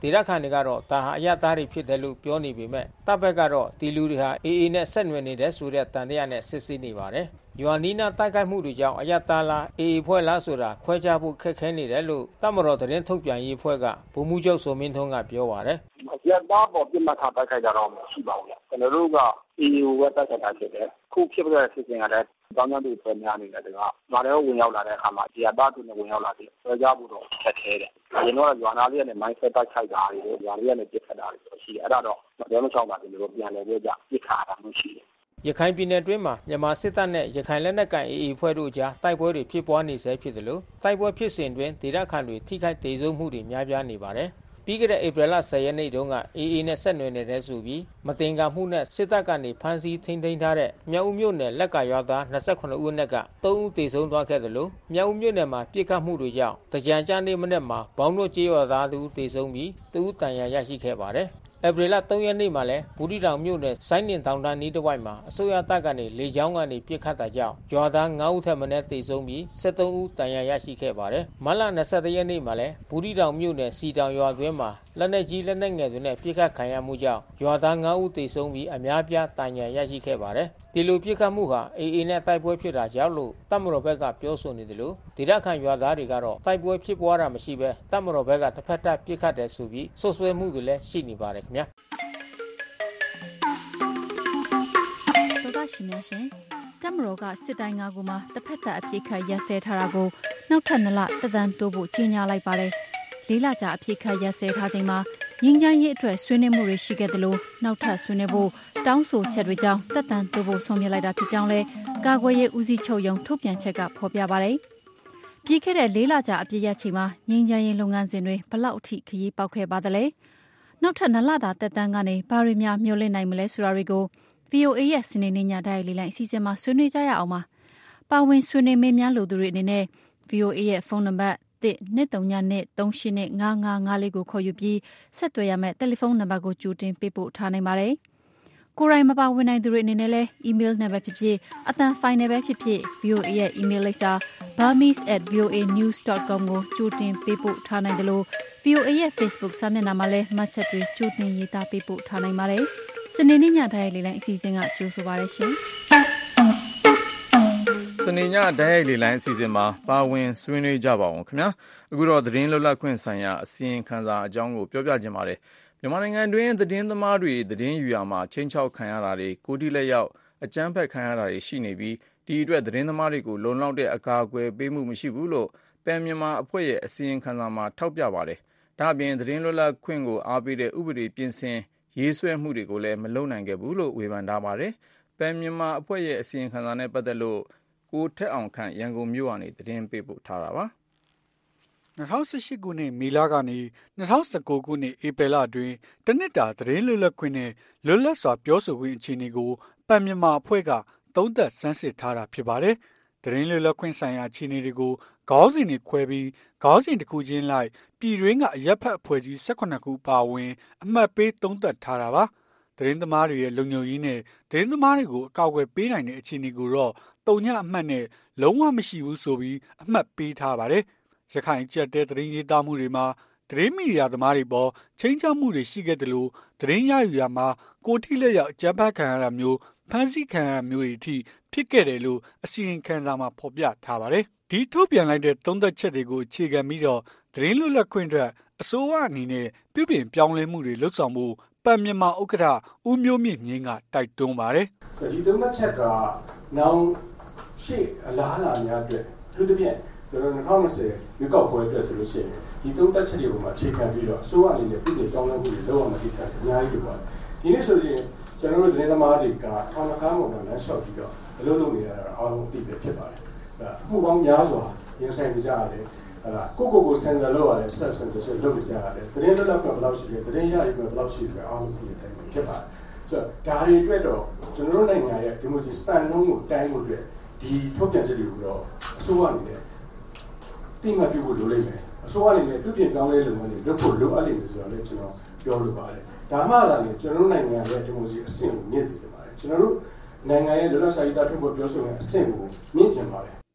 ဒေသခံတွေကတော့ဒါဟာအရသားတွေဖြစ်တယ်လို့ပြောနေပေမဲ့တပ်ဘက်ကတော့ဒီလူတွေဟာအေအေနဲ့ဆက်နွယ်နေတဲ့ဆိုတဲ့တန်တရားနဲ့စစ်ဆေးနေပါတယ်။ရွာနီးနားတိုက်ခိုက်မှုတွေကြောင့်အရသားလားအေအေဖွဲ့လားဆိုတာခွဲခြားဖို့ခက်ခဲနေတယ်လို့တပ်မတော်သတင်းထုတ်ပြန်ရေးအဖွဲ့ကဗိုလ်မှူးချုပ်စောမင်းထွန်းကပြောပါတယ်။အရသားပေါ်ပြစ်မှတ်ထားတိုက်ခိုက်ကြတော့မရှိပါဘူး။ကျွန်တော်တို့ကအေအေကိုပဲတိုက်ခိုက်တာဖြစ်တယ်။ခုဖြစ်တဲ့စစ်စင်ကလည်းတောင်းတတွေပြန်များနေတယ်ကငါလည်းဝင်ရောက်လာတဲ့အခါမှာအရသားတွေနဲ့ဝင်ရောက်လာပြီးဆွဲကြဖို့တော့ခက်ခဲတယ်။အရင်တော့ရွာသားလေးနဲ့မိုင်းဆွဲတိုက်ခိုက်တာတွေရွာလေးနဲ့ပြစ်ခတ်တာတွေရှိတယ်။အဲ့ဒါတော့မပြောမချောင်းပါဘူးလို့ပြန်လည်ပြောကြပြစ်ခတ်တာမျိုးရှိတယ်ရခိုင်ပြည်နယ်တွင်းမှာမြန်မာစစ်တပ်နဲ့ရခိုင်လက်နက်ကိုင်အေအေဖွဲ့တို့ကြားတိုက်ပွဲတွေဖြစ်ပွားနေဆဲဖြစ်တယ်လို့တိုက်ပွဲဖြစ်စဉ်တွင်ဒေသခံတွေထိခိုက်ဒေဆုံးမှုတွေများပြားနေပါတယ်။ပြီးခဲ့တဲ့ဧပြီလဆယ်ရက်နေ့တုန်းကအေအေနဲ့ဆက်နွယ်နေတဲ့ဆိုပြီးမတင်ကာမှုနဲ့စစ်တပ်ကနေဖမ်းဆီးထိန်းသိမ်းထားတဲ့မြောက်ဦးမြို့နယ်လက်ကရွာသား၂၇ဦးအနက်က၃ဦးသေဆုံးသွားခဲ့တယ်လို့မြောက်ဦးမြို့နယ်မှာပြစ်ခတ်မှုတွေကြောင့်တကြံကြနေ့မနေ့မှာဘောင်းတို့ကျေးရွာသားတို့သေဆုံးပြီးတဦးတန်ရာရရှိခဲ့ပါတယ်။ဧပြီလ၃ရက်နေ့မှာလဲဘူးတီတောင်မြို့နယ်စိုင်းနင်တောင်တန်းနီးတစ်ဝိုက်မှာအစိုးရတပ်ကနေလေကြောင်းကနေပြစ်ခတ်တာကြောင့်ရွာသား၅ဦးထက်မနည်းသေဆုံးပြီး၁၃ဦးတန်ရာရရှိခဲ့ပါတယ်။မတ်လ၂၁ရက်နေ့မှာလဲဘူးတီတောင်မြို့နယ်စီတောင်ရွာတွင်းမှာလက်နက်ကြီးလက်နက်ငယ်တွေနဲ့ပြစ်ခတ်ခံရမှုကြောင့်ရွာသား၅ဦးသေဆုံးပြီးအများပြားတန်ရာရရှိခဲ့ပါတယ်။ဒီလိုပြစ်ခတ်မှုဟာအေအေနဲ့တိုက်ပွဲဖြစ်တာကြောင့်လို့တပ်မတော်ဘက်ကပြောဆိုနေတယ်လို့ဒေသခံရွာသားတွေကတော့တိုက်ပွဲဖြစ်ပွားတာမရှိဘဲတပ်မတော်ဘက်ကတစ်ဖက်တပ်ပြစ်ခတ်တယ်ဆိုပြီးဆွဆွဲမှုတွေလည်းရှိနေပါတယ်ခင်ဗျာတော်ရှင်များရှင်တပ်မတော်ကစစ်တိုင်းငါးခုမှာတစ်ဖက်တပ်အပြစ်ခတ်ရက်စဲထားတာကိုနောက်ထပ်နှစ်လသက်တမ်းတိုးဖို့ကြေညာလိုက်ပါတယ်လေးလကြာအပြစ်ခတ်ရက်စဲထားချိန်မှာငင်းချမ်းရေးအတွက်ဆွေးနွေးမှုတွေရှိခဲ့သလိုနောက်ထပ်ဆွေးနွေးဖို့တောင်းဆိုချက်တွေကြောင့်တက်တန်တိုးဖို့ဆုံးဖြတ်လိုက်တာဖြစ်ကြောင်းလဲကာကွယ်ရေးဦးစီးချုပ်ရုံးထုတ်ပြန်ချက်ကဖော်ပြပါတယ်။ပြီးခဲ့တဲ့လေးလကြာအပြစ်ရက်ချိန်မှာငင်းချမ်းရေးလုပ်ငန်းစဉ်တွေဘလောက်အထိခရီးပေါက်ခဲ့ပါသလဲ။နောက်ထပ်နှစ်လတာတက်တန်ကနေဘာတွေများမျှော်လင့်နိုင်မလဲဆိုတာတွေကို ဗီအိုအေ ရဲ့စနေနေ့ညတိုင်းလေးလိုင်းအစီအစဉ်မှာဆွေးနွေးကြရအောင်ပါ။ပါဝင်ဆွေးနွေးမေးမြန်းလိုသူတွေအနေနဲ့ ဗီအိုအေ ရဲ့ဖုန်းနံပါတ်တစ် နှစ် သုံး ည နှစ် သုံး ရှစ် ငါး ငါး ငါး လေးကိုခေါ်ယူပြီးဆက်သွယ်ရမယ့်တယ်လီဖုန်းနံပါတ်ကိုကြိုတင်ပေးပို့ထားနိုင်ပါတယ်။ကိုယ်တိုင်မပါဝင်နိုင်သူတွေအနေနဲ့လည်းအီးမေးလ်နဲ့ပဲဖြစ်ဖြစ်အသံဖိုင်နဲ့ပဲဖြစ်ဖြစ် ဗီအိုအေ ရဲ့အီးမေးလ်လိပ်စာ burmese at v o a news dot com ကိုကြိုတင်ပေးပို့ထားနိုင်တယ်လို့ ဗီအိုအေ ရဲ့ Facebook စာမျက်နှာမှာလည်းမှတ်ချက်တွေကြိုတင်ရေးသားပေးပို့ထားနိုင်ပါတယ်။စနေနေ့ညတိုင်းလေးလိုင်းအစီအစဉ်ကကြိုဆိုပါရရှင်စနေညတိုင်းရိုက်လေလိုင်းအစီအစဉ်မှာပါဝင်ဆွေးနွေးကြပါအောင်ခင်ဗျာအခုတော့သတင်းလွတ်လပ်ခွင့်ဆိုင်ရာအစီရင်ခံစာအကြောင်းကိုပြောပြခြင်းပါတယ်မြန်မာနိုင်ငံတွင်းသတင်းသမားတွေသတင်းယူရာမှာချင်းချောက်ခံရတာတွေကိုတိလက်ရောက်အကြမ်းဖက်ခံရတာတွေရှိနေပြီးဒီအတွက်သတင်းသမားတွေကိုလုံလောက်တဲ့အကာအကွယ်ပေးမှုမရှိဘူးလို့ပန်မြန်မာအဖွဲ့ရဲ့အစီရင်ခံစာမှာထောက်ပြပါတယ်ဒါအပြင်သတင်းလွတ်လပ်ခွင့်ကိုအားပေးတဲ့ဥပဒေပြင်ဆင်ရေးဆွဲမှုတွေကိုလည်းမလုပ်နိုင်ခဲ့ဘူးလို့ဝေဖန်ထားပါတယ်ပန်မြန်မာအဖွဲ့ရဲ့အစီရင်ခံစာနဲ့ပတ်သက်လို့ကိုထက်အောင်ခန့်ရန်ကုန်မြို့ကနေသတင်းပေးပို့ထားတာပါ၂၀၁၈ခုနှစ်မေလကနေ၂၀၁၉ခုနှစ်ဧပြီလအတွင်းတနစ်တာသတင်းလွတ်လပ်ခွင့်နဲ့လွတ်လပ်စွာပြောဆိုခွင့်အခြေအနေကိုပန်မြန်မာအဖွဲ့ကသုံးသပ်ဆန်းစစ်ထားတာဖြစ်ပါတယ်သတင်းလွတ်လပ်ခွင့်ဆိုင်ရာအခြေအနေတွေကိုခေါင်းစဉ်တွေခွဲပြီးခေါင်းစဉ်တစ်ခုချင်းလိုက်ပြည်တွင်းကအရက်ဖက်အဖွဲ့ကြီး၁၈ခုပါဝင်အမှတ်ပေးသုံးသပ်ထားတာပါသတင်းသမားတွေရဲ့လုံခြုံရေးနဲ့သတင်းသမားတွေကိုအကောက်အကွယ်ပေးနိုင်တဲ့အခြေအနေကိုတော့တုံညအမှတ်နဲ့လုံးဝမရှိဘူးဆိုပြီးအမှတ်ပေးထားပါတယ်ရခိုင်ကျက်တဲ့သတင်းရေးသားမှုတွေမှာသတင်းမီဒီယာသမားတွေပေါ်ချင်းချောက်မှုတွေရှိခဲ့တယ်လို့သတင်းရယူရမှာကိုထိလက်ရောက်အကြမ်းဖက်ခံရတာမျိုးဖမ်းဆီးခံရတာမျိုးတွေအထိဖြစ်ခဲ့တယ်လို့အစီရင်ခံစာမှာဖော်ပြထားပါတယ်ဒီထုတ်ပြန်လိုက်တဲ့သုံးသက်ချက်တွေကိုအခြေခံပြီးတော့သတင်းလွတ်လပ်ခွင့်အတွက်အစိုးရအနေနဲ့ပြုပြင်ပြောင်းလဲမှုတွေလုပ်ဆောင်ဖို့ပန်မြန်မာဥက္ကဋ္ဌဦးမျိုးမြင့်ငင်းကတိုက်တွန်းပါတယ်ဒီသုံးသက်ချက်ကနောင်ရှေ့အလားအလာများအတွက်သူတစ်ပြည့်ကျွန်တော်၂၀၂၀ရွေးကောက်ပွဲအတွက်ဆိုလို့ရှိရင်ဒီသုံးသက်ချက်တွေပေါ်မှာအခြေခံပြီးတော့အစိုးရအနေနဲ့ပြည်ပြောင်းလဲမှုတွေလုပ်အောင်လုပ်ထားတယ်အများကြီးလိုပါတယ်ဒီနေ့ဆိုရင်ကျွန်တော်တို့သတင်းသမားတွေကထောင်ကားပေါ်မှာလမ်းလျှောက်ပြီးတော့အလုပ်လုပ်နေရတာအားလုံးသိပဲဖြစ်ပါတယ်အဲမှုပေါင်းများစွာရင်ဆိုင်နေကြရတယ်ဟလာကိုကိုကိုစင်ဆာလုပ်ရတယ် self censorship လုပ်နေကြရတယ်သတင်းလွတ်လပ်ခွင့်ဘယ်လောက်ရှိလဲသတင်းရယူခွင့်ဘယ်လောက်ရှိလဲအားလုံးသိတဲ့အတိုင်းဖြစ်ပါတယ်ဆိုတော့ဒါတွေအတွက်တော့ကျွန်တော်တို့နိုင်ငံရဲ့ဒီမိုကရေစီစံနှုန်းကိုတိုင်းဖို့အတွက်ဒီထုတ်ပြန်ချက်တွေကိုတော့အစိုးရအနေနဲ့တိမှတ်ပြုဖို့လိုလိမ့်မယ်အစိုးရအနေနဲ့ပြုပြင်ပြောင်းလဲလုပ်ငန်းတွေလုပ်ဖို့လိုအပ်လိမ့်မယ်ဆိုတော့လည်းကျွန်တော်ပြောလိုပါတယ်ဒါမှသာလေကျွန်တော်တို့နိုင်ငံရဲ့ဒီမိုကရေစီအဆင့်ကိုမြင့်စေချင်ပါတယ်ကျွန်တော်တို့နိုင်ငံရဲ့လွတ်လပ်စွာရေးသားထုတ်ဖော်ပြောဆိုတဲ့အဆင့်ကိုမြင့်ချင်ပါတယ်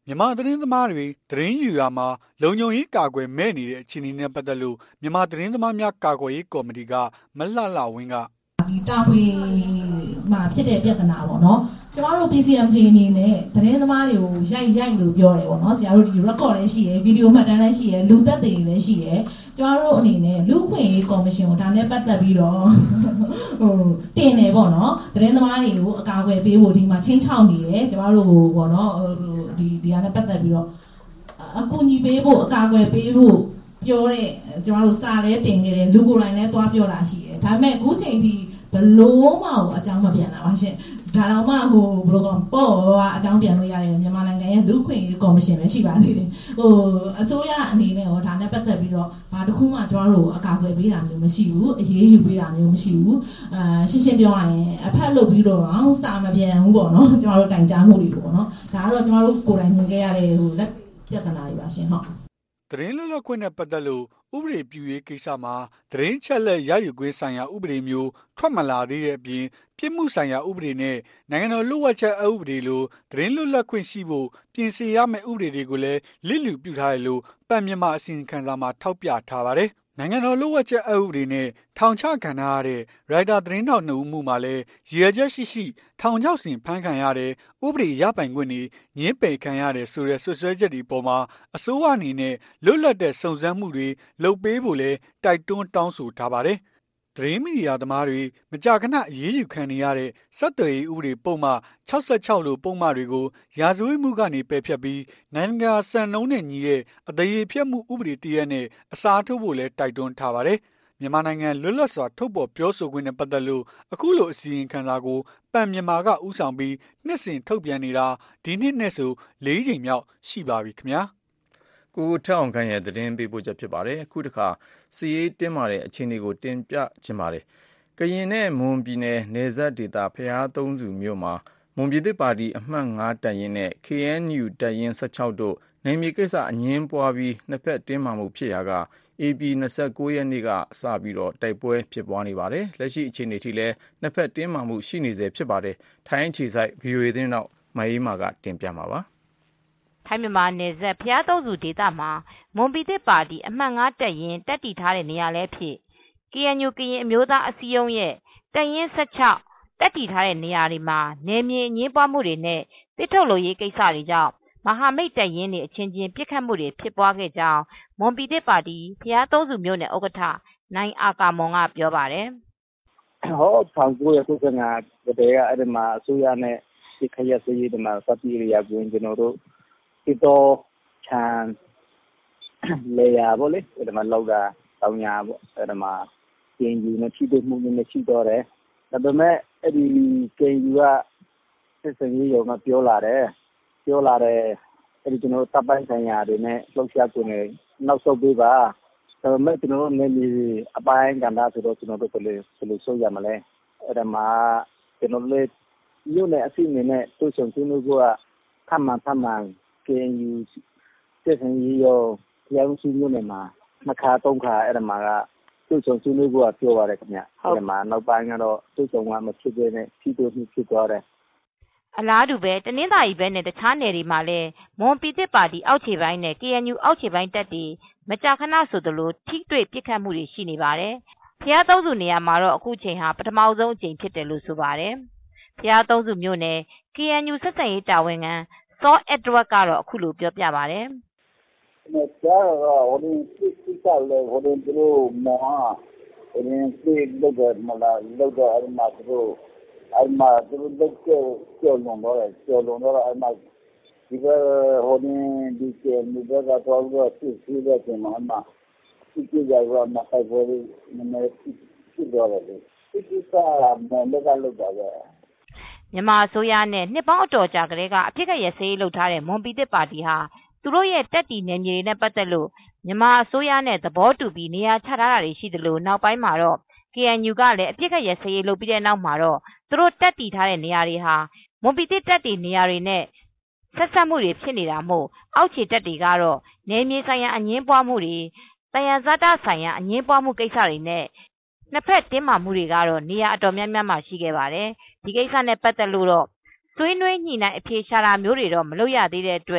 မြန်မာသတင်းသမားတွေသတင်းယူရမှာလုံခြုံရေးကာကွယ်မဲ့နေတဲ့အခြေအနေနဲ့ပတ်သက်လို့မြန်မာသတင်းသမားများကာကွယ်ရေးကော်မတီကမလှလှဝင်းကဒီတာဖွေမှာဖြစ်တဲ့ပြဿနာပေါ့နော်ကျမတို့ P C M J အနေနဲ့သတင်းသမားတွေကိုရိုက်ရိုက်လို့ပြောတယ်ပေါ့နော်ကျမတို့ဒီ record လည်းရှိရယ်ဗီဒီယိုမှတ်တမ်းလည်းရှိရယ်လူသက်သေလည်းရှိရယ်ကျမတို့အနေနဲ့လူ့ခွင့်ရေးကော်မရှင်ကိုဒါနဲ့ပတ်သက်ပြီးတော့ဟိုတင်တယ်ပေါ့နော်သတင်းသမားတွေကိုအကာအကွယ်ပေးဖို့ဒီမှာချင်းချောက်နေတယ်ကျမတို့ပေါ့နော်ဒီဒီဟာနဲ့ပတ်သက်ပြီးတော့အကူအညီပေးဖို့အကာအကွယ်ပေးဖို့ပြောတဲ့ကျမတို့စာလည်းတင်ခဲ့တယ်လူကိုယ်တိုင်လည်းသွားပြောတာရှိတယ်ဒါပေမဲ့အခုချိန်ထိဘလို့မှအကြောင်းမပြန်တာပါရှင်ဒါတော့မှဟိုဘယ်လိုကောင်ပေါ့အကြောင်းပြန်လို့ရတယ်မြန်မာနိုင်ငံရဲ့လူ့ခွင့်ရေးကော်မရှင်ပဲရှိပါသေးတယ်ဟိုအစိုးရအနေနဲ့ရောဒါနဲ့ပတ်သက်ပြီးတော့ဘာတစ်ခုမှကျမတို့အကာအကွယ်ပေးတာမျိုးမရှိဘူးအရေးယူပေးတာမျိုးမရှိဘူးအာရှင်းရှင်းပြောရရင်အဖက်လုပ်ပြီးတော့အောင်စာမပြန်ဘူးပေါ့နော်ကျမတို့တိုင်ကြားမှုတွေပေါ့နော်ဒါကတော့ကျမတို့ကိုယ်တိုင်မြင်ခဲ့ရတဲ့ဟိုလက်ပြဿနာတွေပါရှင်ဟုတ်သတင်းလွတ်လပ်ခွင့်နဲ့ပတ်သက်လို့ဥပဒေပြုရေးကိစ္စမှာသတင်းချက်လက်ရယူခွင့်ဆိုင်ရာဥပဒေမျိုးထွက်မလာသေးတဲ့အပြင်ပြစ်မှုဆိုင်ရာဥပဒေနဲ့နိုင်ငံတော်လူ့ဝှက်ချက်အဥပဒေလိုသတင်းလွတ်လပ်ခွင့်ရှိဖို့ပြင်ဆင်ရမယ့်ဥပဒေတွေကိုလည်းလစ်လျူပြုထားတယ်လို့ပတ်မြန်မာအစီရင်ခံစာမှာထောက်ပြထားပါတယ်။နိုင်ငံတော်လူ့ဝှက်ချက်အဥပဒေနဲ့ထောင်ချခံထားရတဲ့ရိုက်တာသတင်းထောက်နှစ်ဦးမှုမှာလည်းရည်ရွယ်ချက်ရှိရှိထောင်ချောက်စဉ်ဖမ်းခံရတဲ့ဥပဒေရပိုင်ခွင့်တွေညှင်းပယ်ခံရတယ်ဆိုတဲ့ဆွဆွဲချက်တွေပေါ်မှာအစိုးရအနေနဲ့လွတ်လပ်တဲ့စုံစမ်းမှုတွေလုပ်ပေးဖို့လဲတိုက်တွန်းတောင်းဆိုထားပါတယ်။သတင်းမီဒီယာသမားတွေမကြာခဏအရေးယူခံနေရတဲ့စက်သွယ်ရေးဥပဒေပုံမှ၆၆လိုပုံမှတွေကိုရာဇဝတ်မှုကနေပယ်ဖျက်ပြီးနိုင်ငံစံနှုန်းနဲ့ညီတဲ့အသေးအဖြတ်မှုဥပဒေတရက်နဲ့အစားထိုးဖို့လဲတိုက်တွန်းထားပါတယ်။မြန်မာနိုင်ငံလွတ်လပ်စွာထုတ်ပေါ်ပြောဆိုခွင့်နဲ့ပတ်သက်လို့အခုလိုအစီရင်ခံစာကိုပန်မြန်မာကဥဆောင်ပြီးနှစ်စဉ်ထုတ်ပြန်နေတာဒီနှစ်နဲ့ဆို၄ချိန်မြောက်ရှိပါပြီခင်ဗျာကိုထက်အောင်ခန့်ရဲ့သတင်းပေးပို့ချက်ဖြစ်ပါတယ်အခုတခါစီရေးတင်းမာတဲ့အခြေအနေကိုတင်ပြခြင်းပါတယ်ကရင်နဲ့မွန်ပြည်နယ်နယ်စပ်ဒေသဖျားသုံးစုမြို့မှာမွန်ပြည်သစ်ပါတီအမှတ်၅တပ်ရင်းနဲ့ K N U တပ်ရင်း၁၆တို့နယ်မြေကိစ္စအငင်းပွားပြီးနှစ်ဖက်တင်းမာမှုဖြစ်ရာကA P ၂၉ရက်နေ့ကစပြီးတော့တိုက်ပွဲဖြစ်ပွားနေပါတယ်လက်ရှိအခြေအနေထိလည်းနှစ်ဖက်တင်းမာမှုရှိနေစေဖြစ်ပါတယ်ထိုင်းအခြေစိုက် V O A သတင်းတော့မအေးမာကတင်ပြမှာပါထိုင်းမြန်မာနယ်စပ်ဖျားသုံးစုဒေသမှာမွန်ပြည်သစ်ပါတီအမှတ်၅တပ်ရင်းတက်တည်ထားတဲ့နေရာလည်းဖြစ် K N U ကရင်အမျိုးသားအစည်းအရုံးရဲ့တပ်ရင်း၁၆တက်တည်ထားတဲ့နေရာတွေမှာနယ်မြေအငင်းပွားမှုတွေနဲ့တစ်ထုတ်လိုရေးကိစ္စတွေကြောင့်မဟာမိတ်တပ်ရင်းတွေအချင်းချင်းပြစ်ခတ်မှုတွေဖြစ်ပွားခဲ့ကြောင်းမွန်ပြည်သစ်ပါတီဖျားသုံးစုမြို့နယ်ဥက္ကဋ္ဌနိုင်အာကာမွန်ကပြောပါတယ်ဟော၁၉၉၅ကတည်းကအဲ့ဒီမှာအစိုးရနဲ့ဒီခရက်စရေးဒီမှာစပီရီယာကွင်းကျွန်တော်တို့ဒီတော့ချန်လေယာပေါ့လေအဲ့ဒီမှာလောက်တာတောင်းညာပေါ့အဲ့ဒီမှာကျင်းယူနဲ့ထိတွေ့မှုနဲ့ရှိတော့တယ်ဒါပေမဲ့အဲ့ဒီကျင်းယူကစစ်စင်ကြီးရောမပြောလာတယ်ပြောလာတယ်အဲ့ဒီကျွန်တော်တပ်ပိုင်းဆိုင်ရာတွေနဲ့လှုပ်ရှားကုန်နေနောက်ဆုတ်ပေးပါဒါပေမဲ့ကျွန်တော်တို့နေနေအပိုင်းကဏ္ဍဆိုတော့ကျွန်တော်တို့ဘယ်လိုဘယ်လိုဆိုရမလဲအဲ့ဒါမှကျွန်တော်တို့မြို့နယ်အစီအမံနဲ့တိုးချုံသူတို့ကထမှန်ထမှန် K N U စစ်စင်ကြီးရောရောင်းစုမြို့နယ်မှာနှစ်ခါသုံးခါအဲ့ဒါမှကတိုးချုံသူတို့ကပြောရတယ်ခင်ဗျအဲ့ဒါမှနောက်ပိုင်းကတော့တိုးချုံကမဖြစ်သေးနဲ့ဖြီးတိုးဖြီးသွားတယ်အလားတူပဲတနင်္သာရီဘက်နဲ့တခြားနယ်တွေမှာလည်းမွန်ပြည်သစ်ပါတီအောက်ခြေပိုင်းနဲ့ K N U အောက်ခြေပိုင်းတပ်တွေမကြာခဏဆိုသလိုထိတွေ့ပစ်ခတ်မှုတွေရှိနေပါတယ်။ဖျားသုံးစုနေရာမှာတော့အခုချိန်ဟာပထမဆုံးအချိန်ဖြစ်တယ်လို့ဆိုပါတယ်။ဖျားသုံးစုမြို့နယ် K N U ဆက်ဆံရေးတာဝန်ခံစောအက်ဒဝတ်ကတော့အခုလိုပြောပြပါတယ်။ကျွန်တော်ကတော့ဟိုဒီစစ်စစ်လည်းဟိုဒီတို့မောဟိုဒီစစ်လုပ်တယ်မလားလုပ်တော့အဲ့မှာတို့အဲ့မှာသူတို့ကြောက်ကြောက်လုံးတော့ကြောက်လုံးတော့အဲ့မှာဒီကဟိုဒီဒီကမြေကတော့တော့စစ်စစ်တဲ့ချိန်မှာမှာစစ်ကြရတော့မှာပိုက်ပေါ်နေနေစစ်တော့တယ်စစ်စစ်ကမလည်းကလုပ်တာပဲမြန်မာအစိုးရနဲ့နှစ်ပေါင်းအတော်ကြာကလေးကအဖြစ်ကရစေးလုပ်ထားတဲ့မွန်ပြည်သစ်ပါတီဟာသူတို့ရဲ့တက်တီနယ်မြေတွေနဲ့ပတ်သက်လို့မြန်မာအစိုးရနဲ့သဘောတူပြီးနေရာချထားတာတွေရှိသလိုနောက်ပိုင်းမှာတော့ K N U ကလည်းအဖြစ်ကရစေးလုပ်ပြီးတဲ့နောက်မှာတော့သူတို့တက်တီထားတဲ့နေရာတွေဟာမွန်ပြည်သစ်တက်တီနေရာတွေနဲ့ဆက်ဆက်မှုတွေဖြစ်နေတာမို့အောက်ခြေတက်တီကတော့နယ်မြေဆိုင်ရာအငင်းပွားမှုတွေတယံဇာတဆိုင်ရာအငင်းပွားမှုကိစ္စတွေနဲ့နှစ်ဖက်တင်းမာမှုတွေကတော့နေရာအတော်များများမှာရှိခဲ့ပါတယ်ဒီကိစ္စနဲ့ပတ်သက်လို့တော့ဆွေးနွေးညှိနှိုင်းအဖြေရှာတာမျိုးတွေတော့မလုပ်ရသေးတဲ့အတွက်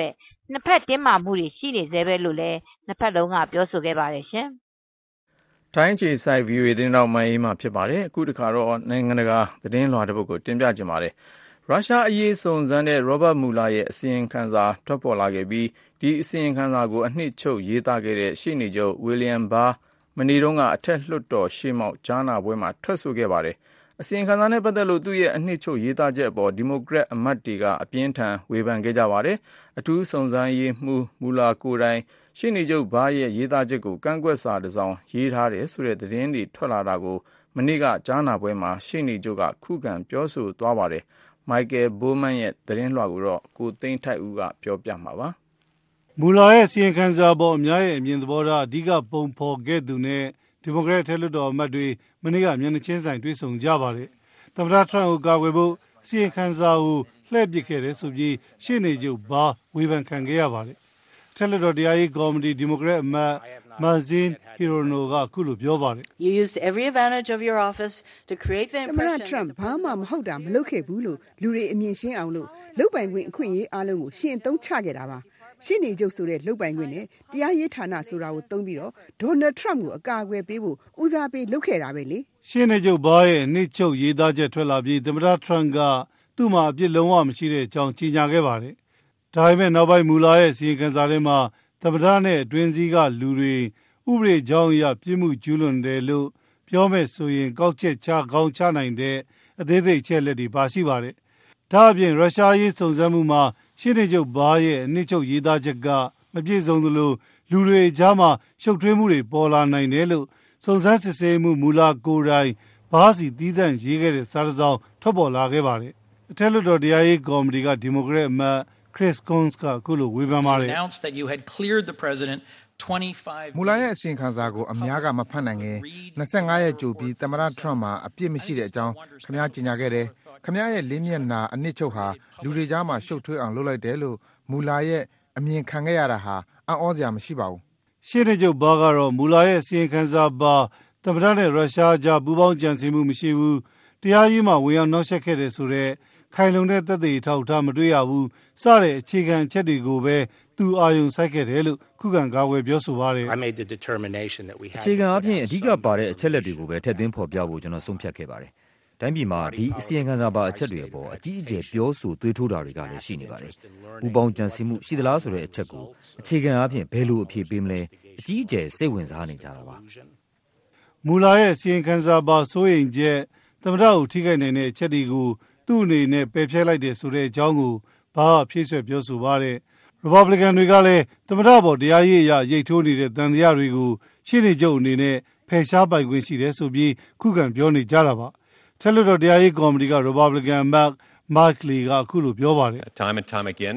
နှစ်ဖက်တင်းမာမှုတွေရှိနေသေးပဲလို့လည်းနှစ်ဖက်လုံးကပြောဆိုခဲ့ပါတယ်ရှင်။ထိုင်းခြေဆိုင် ဗီအိုအေ သတင်းတော်မှအေးမှဖြစ်ပါတယ်အခုတခါတော့နိုင်ငံတကာသတင်းလွှာတစ်ပုဒ်ကိုတင်ပြချင်ပါတယ်ရုရှားအရေးစုံစမ်းတဲ့ Robert Mueller ရဲ့အစီရင်ခံစာထွက်ပေါ်လာခဲ့ပြီးဒီအစီရင်ခံစာကိုအနှစ်ချုပ်ရေးသားခဲ့တဲ့ရှေ့နေချုပ် William Barr မနေ့တုန်းကအထက်လွှတ်တော်ရှေ့မှောက်ကြားနာပွဲမှာထွက်ဆိုခဲ့ပါတယ်အစီရင်ခံစာနဲ့ပတ်သက်လို့သူ့ရဲ့အနှစ်ချုပ်ရေးသားချက်အပေါ်ဒီမိုကရက်အမတ်တွေကအပြင်းထန်ဝေဖန်ခဲ့ကြပါတယ်အထူးစုံစမ်းရေးမှူးမူလာကိုယ်တိုင်ရှေ့နေချုပ်ဘားရဲ့ရေးသားချက်ကိုကန့်ကွက်စာတစ်စောင်ရေးထားတယ်ဆိုတဲ့သတင်းတွေထွက်လာတာကိုမနေ့ကကြားနာပွဲမှာရှေ့နေချုပ်ကခုခံပြောဆိုသွားပါတယ်မိုက်ကယ်ဘိုးမန်ရဲ့သတင်းလွှာကိုတော့ကိုသိန်းထိုက်ဦးကပြောပြမှာပါမူလာရဲ့စီရင်ခံစာပေါ်အများရဲ့အမြင်သဘောထားအဓိကပုံဖော်ခဲ့သူနဲ့ဒီမိုကရက်ထက်လွှတ်တော်အမတ်တွေမနေ့ကမျက်နှာချင်းဆိုင်တွေ့ဆုံကြပါတယ်သမ္မတထရန့်ကိုကာကွယ်ဖို့စီရင်ခံစာကိုလှည့်ပစ်ခဲ့တယ်ဆိုပြီးရှေ့နေချုပ်ဘာဝေဖန်ခံခဲ့ရပါတယ်ထက်လွှတ်တော်တရားရေးကော်မတီဒီမိုကရက်အမတ်မာဇင်ဟီရိုနိုကအခုလိုပြောပါတယ် You used every advantage of your office to create the impression that Trump ဘာမှမဟုတ်တာမလုပ်ခဲ့ဘူးလို့လူတွေအမြင်ရှင်းအောင်လို့လုပ်ပိုင်ခွင့်အခွင့်အရေးအားလုံးကိုရှင်းသုံးချခဲ့တာပါရှင်းနေကြဆိုတဲ့လုပ်ပိုင်ခွင့်နဲ့တရားရေးဌာနဆိုတာကိုသုံးပြီးတော့ဒေါ်နယ်ထရမ့်ကိုအကာအကွယ်ပေးဖို့ဦးစားပေးလုပ်ခဲ့တာပဲလေရှင်းနေကြဘာရဲ့အနှစ်ချုပ်ရေးသားချက်ထွက်လာပြီးသမ္မတထရမ့်ကသူ့မှာအပြစ်လုံးဝမရှိတဲ့အကြောင်းကြေညာခဲ့ပါတယ်ဒါပေမဲ့နောက်ပိုင်းမူလာရဲ့စီရင်ခံစာထဲမှာသမ္မတနဲ့အတွင်းစည်းကလူတွေဥပဒေကြောင်းအရပြစ်မှုကျူးလွန်တယ်လို့ပြောမဲ့ဆိုရင်ကောက်ချက်ချကောင်းချနိုင်တဲ့အသေးစိတ်ချက်လက်တွေပါရှိပါတယ်ဒါအပြင်ရုရှားရေးစုံစမ်းမှုမှာရှင်းနေချုပ်ဘာရဲ့အနှစ်ချုပ်ရေးသားချက်ကမပြည့်စုံသလိုလူတွေကြားမှာရှုပ်ထွေးမှုတွေပေါ်လာနိုင်တယ်လို့စုံစမ်းစစ်ဆေးမှုမူလာကိုယ်တိုင်ဘာစီတီးသန့်ရေးခဲ့တဲ့စာတစ်စောင်ထွက်ပေါ်လာခဲ့ပါတယ်အထက်လွှတ်တော်တရားရေးကော်မတီကဒီမိုကရက်အမတ် Chris Coons ကအခုလိုဝေဖန်ပါတယ်မူလာရဲ့အစီရင်ခံစာကိုအများကမဖတ်နိုင်ခင်၂၅ရက်ကြိုပြီးသမ္မတထရမ့်မှာအပြစ်မရှိတဲ့အကြောင်းခင်ဗျားကြေညာခဲ့တယ်ခင်ဗျားရဲ့လေးမျက်နှာအနှစ်ချုပ်ဟာလူတွေကြားမှာရှုပ်ထွေးအောင်လုပ်လိုက်တယ်လို့မူလာရဲ့အမြင်ခံခဲ့ရတာဟာအံ့ဩစရာမရှိပါဘူးရှင်းနေချုပ်ဘာကတော့မူလာရဲ့အစီရင်ခံစာပါသမ္မတနဲ့ရုရှားကြားပူးပေါင်းကြံစည်မှုမရှိဘူးတရားရေးမှာဝင်ရောက်နှောက်ယှက်ခဲ့တယ်ဆိုတဲ့ခိုင်လုံတဲ့သက်သေထောက်ထားမတွေ့ရဘူးစတဲ့အခြေခံအချက်တွေကိုပဲသူအာရုံစိုက်ခဲ့တယ်လို့ခုခံကာကွယ်ပြောဆိုပါတယ်အခြေခံအဖြစ်အဓိကပါတဲ့အချက်လက်တွေကိုပဲထည့်သွင်းဖော်ပြဖို့ကျွန်တော်ဆုံးဖြတ်ခဲ့ပါတယ်တိုင်းပြည်မှာဒီအစီရင်ခံစာပါအချက်တွေအပေါ်အကြီးအကျယ်ပြောဆိုသွေးထိုးတာတွေကလည်းရှိနေပါတယ်ပူပေါင်းကြံစည်မှုရှိသလားဆိုတဲ့အချက်ကိုအခြေခံအဖြစ်ဘယ်လိုအဖြေပေးမလဲအကြီးအကျယ်စိတ်ဝင်စားနေကြတာပါမူလာရဲ့အစီရင်ခံစာပါစိုးရိမ်ချက်သမ္မတကိုထိခိုက်နိုင်တဲ့အချက်တွေကိုသူ့အနေနဲ့ပယ်ဖျက်လိုက်တယ်ဆိုတဲ့အကြောင်းကိုဘာဖြည့်ဆွက်ပြောဆိုပါတယ်Republican တွေကလည်းသမ္မတပေါ်တရားရေးအရရိတ်ထိုးနေတဲ့တန်တရားတွေကိုရှင်းနေကြအနေနဲ့ဖယ်ရှားပိုင်ခွင့်ရှိတယ်ဆိုပြီးခုခံပြောနေကြတာပါထက်လွှတ်တော်တရားရေးကော်မတီက Republican Mark Markley ကအခုလိုပြောပါတယ် Time and time again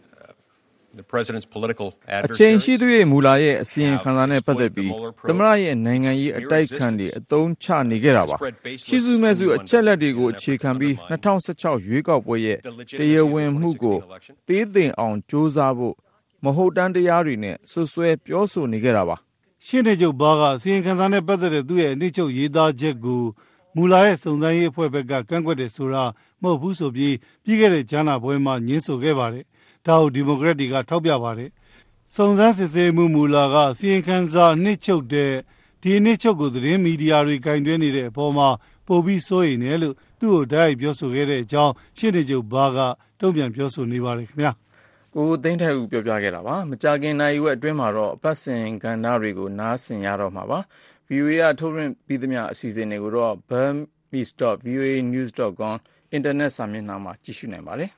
the president's political အချိန်ရှိသူရဲ့မူလာရဲ့အစီရင်ခံစာနဲ့ပတ်သက်ပြီးသမ္မတရဲ့နိုင်ငံရေးအတိုက်ခံတွေအသုံးချနေခဲ့တာပါရှိစုမဲ့စုအချက်လက်တွေကိုအခြေခံပြီး၂၀၁၆ရွေးကောက်ပွဲရဲ့တရားဝင်မှုကိုသေးသိမ်အောင်စ조사ဖို့မဟုတ်တမ်းတရားတွေနဲ့ဆွဆွဲပြောဆိုနေခဲ့တာပါရှင်းနေချုပ်ဘာကအစီရင်ခံစာနဲ့ပတ်သက်တဲ့သူ့ရဲ့အနှစ်ချုပ်ရေးသားချက်ကိုမူလာရဲ့စုံစမ်းရေးအဖွဲ့ဘက်ကကန့်ကွက်တယ်ဆိုတာမဟုတ်ဘူးဆိုပြီးပြီးခဲ့တဲ့ကြားနာပွဲမှာညှင်းဆိုခဲ့ပါတယ်ဒါကိုဒီမိုကရက်တွေကထောက်ပြပါတယ်စုံစမ်းစစ်ဆေးမှုမူလာကစီရင်ခံစာနှစ်ချုပ်တဲ့ဒီနှစ်ချုပ်ကိုသတင်းမီဒီယာတွေကင်တွဲနေတဲ့အပေါ်မှာပိုပြီးစိုးရိမ်တယ်လို့သူ့ကိုတိုက်ပြောဆိုခဲ့တဲ့အကြောင်းရှင်းနေချုပ်ဘာကတုံ့ပြန်ပြောဆိုနေပါတယ်ခင်ဗျာကိုသိန်းထိုက်ဦးပြောပြခဲ့တာပါမကြာခင်နိုင်ဝက်အတွင်းမှာတော့အပတ်စဉ်ကဏ္ဍတွေကိုနားဆင်ရတော့မှာပါ ဗွီအိုအေ ကထုတ်လွှင့်ပြီးသမျှအစီအစဉ်တွေကိုတော့ burmese dot v o a news dot com အင်တာနက်စာမျက်နှာမှာကြည့်ရှုနိုင်ပါတယ်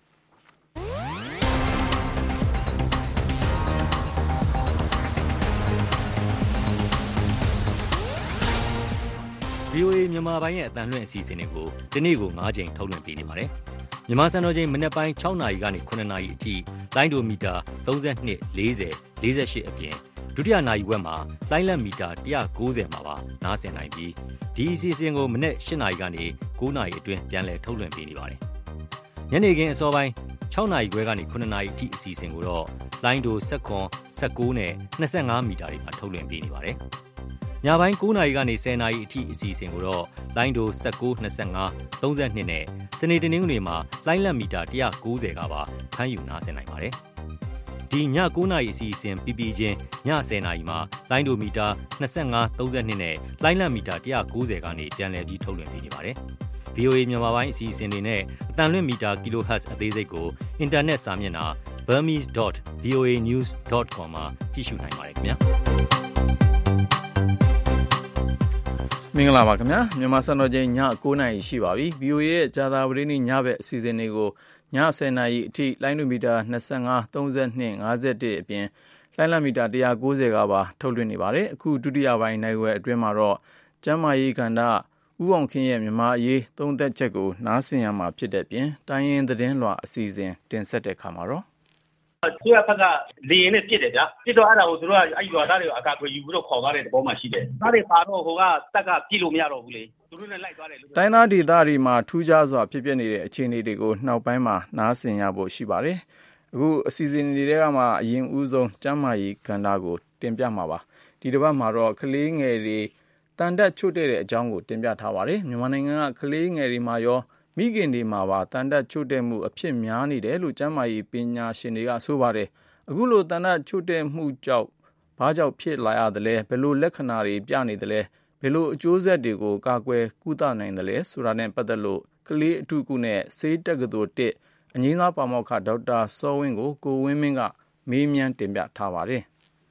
ဗွီအိုအေ မြန်မာပိုင်းရဲ့အသံလွှင့်အစီအစဉ်တွေကိုဒီနေ့ကို၅ကြိမ်ထုတ်လွှင့်ပေးနေပါတယ်။မြန်မာစံတော်ချိန်မနက်ပိုင်း၆နာရီကနေ၇နာရီအထိလိုင်းဒိုမီတာ၃၂ ၄၀ ၄၈အပြင်ဒုတိယနာရီဝက်မှာလိုင်းလက်မီတာ၁၉၀မှာပါနားဆင်နိုင်ပြီးဒီအစီအစဉ်ကိုမနက်၈နာရီကနေ၉နာရီအတွင်းပြန်လည်ထုတ်လွှင့်ပေးနေပါတယ်။ညနေခင်းအစောပိုင်း၆နာရီခွဲကနေ၇နာရီအထိအစီအစဉ်ကိုတော့လိုင်းဒို၁၇ ၁၉နဲ့၂၅မီတာတွေမှာထုတ်လွှင့်ပေးနေပါတယ်။ညပိုင်း၉နာရီကနေ၁၀နာရီအထိအစီအစဉ်ကိုတော့လိုင်းဒို၁၉ ၂၅ ၃၂နဲ့စနေတနင်္ဂနွေမှာလိုင်းလက်မီတာ၁၉၀ကပါဖမ်းယူနားဆင်နိုင်ပါတယ်။ဒီညကိုးနာရီအစီအစဉ်ပြီးပြီးချင်းညဆယ်နာရီမှာလိုင်းဒိုမီတာနှစ်၅ သုံး၂နဲ့လိုင်းလံမီတာone ninetyကနေပြန်လည်ပြီးထုတ်လွှင့်ပေးနေပါတယ်။ ဗီ အို အေ မြန်မာပိုင်းအစီအစဉ်တွေနဲ့အတန်လွင့်မီတာ kilohertz အသေးစိတ်ကိုအင်တာနက်စာမျက်နှာ burmese dot v o a news dot com မှာကြည့်ရှုနိုင်ပါတယ်ခင်ဗျာ။မင်္ဂလာပါခင်ဗျာမြန်မာစံတော်ချိန်ညကိုးနာရီရှိပါပြီ ဗီ အို အေ ရဲ့ကြာသပတေးနေ့ညဘက်အစီအစဉ်တွေကိုညဆယ်နာရီအထိလိုင်းဒိုမီတာနှစ်၅ သုံး၂ ၅၁အပြင်လိုင်းလံမီတာone ninetyကပါထုတ်လွှင့်နေပါတယ်အခုဒုတိယပိုင်းနိုင်ဝယ်အတွင်းမှာတော့ကျမ်းမာရေးကဏ္ဍဦးအောင်ခင်ရဲ့မြန်မာအရေးသုံးသက်ချက်ကိုနားဆင်ရမှာဖြစ်တဲ့ပြင်တိုင်းရင်းသတင်းလွှာအစီအစဉ်တင်ဆက်တဲ့ခါမှာတော့သူကဘက်ကလေရင်နဲ့ပြစ်တယ်ဗျာပြစ်တော့အဲ့ဒါကိုသူတို့ကအဲ့ရွာသားတွေကိုအကာအကွယ်ယူပြီးတော့ခေါ်သွားတဲ့သဘောမှရှိတယ်သားတွေပါတော့ဟိုကတက်ကပြစ်လို့မရတော့ဘူးလေသူတို့နဲ့လိုက်သွားတယ်လို့တိုင်းသားဒေသတွေမှာထူးခြားစွာဖြစ်ပျက်နေတဲ့အခြေအနေတွေကိုနောက်ပိုင်းမှာနားဆင်ရဖို့ရှိပါတယ်အခုအစီအစဉ်တွေကမှအရင်ဦးဆုံးကျမ်းမာရေးကဏ္ဍကိုတင်ပြမှာပါဒီတစ်ပတ်မှာတော့ကလေးငယ်တွေတန်တက်ချွတ်တဲ့အကြောင်းကိုတင်ပြထားပါတယ်မြန်မာနိုင်ငံကကလေးငယ်တွေမှာရောမိခင်တွေမှာပါတန်တက်ချွတ်တဲ့မှုအဖြစ်များနေတယ်လို့ကျန်းမာရေးပညာရှင်တွေကဆိုပါတယ်အခုလိုတန်တက်ချွတ်တဲ့မှုကြောင့်ဘာကြောင့်ဖြစ်လာရသလဲဘယ်လိုလက္ခဏာတွေပြနေသလဲဘယ်လိုအကျိုးဆက်တွေကိုကာကွယ်ကုသနိုင်သလဲဆိုတာနဲ့ပတ်သက်လို့ကလေးအထူးကုနဲ့ဆေးတက္ကသိုလ်တစ်အငြိမ်းစားပါမောက္ခဒေါက်တာစောဝင်းကိုကိုဝင်းမင်းကမေးမြန်းတင်ပြထားပါတယ်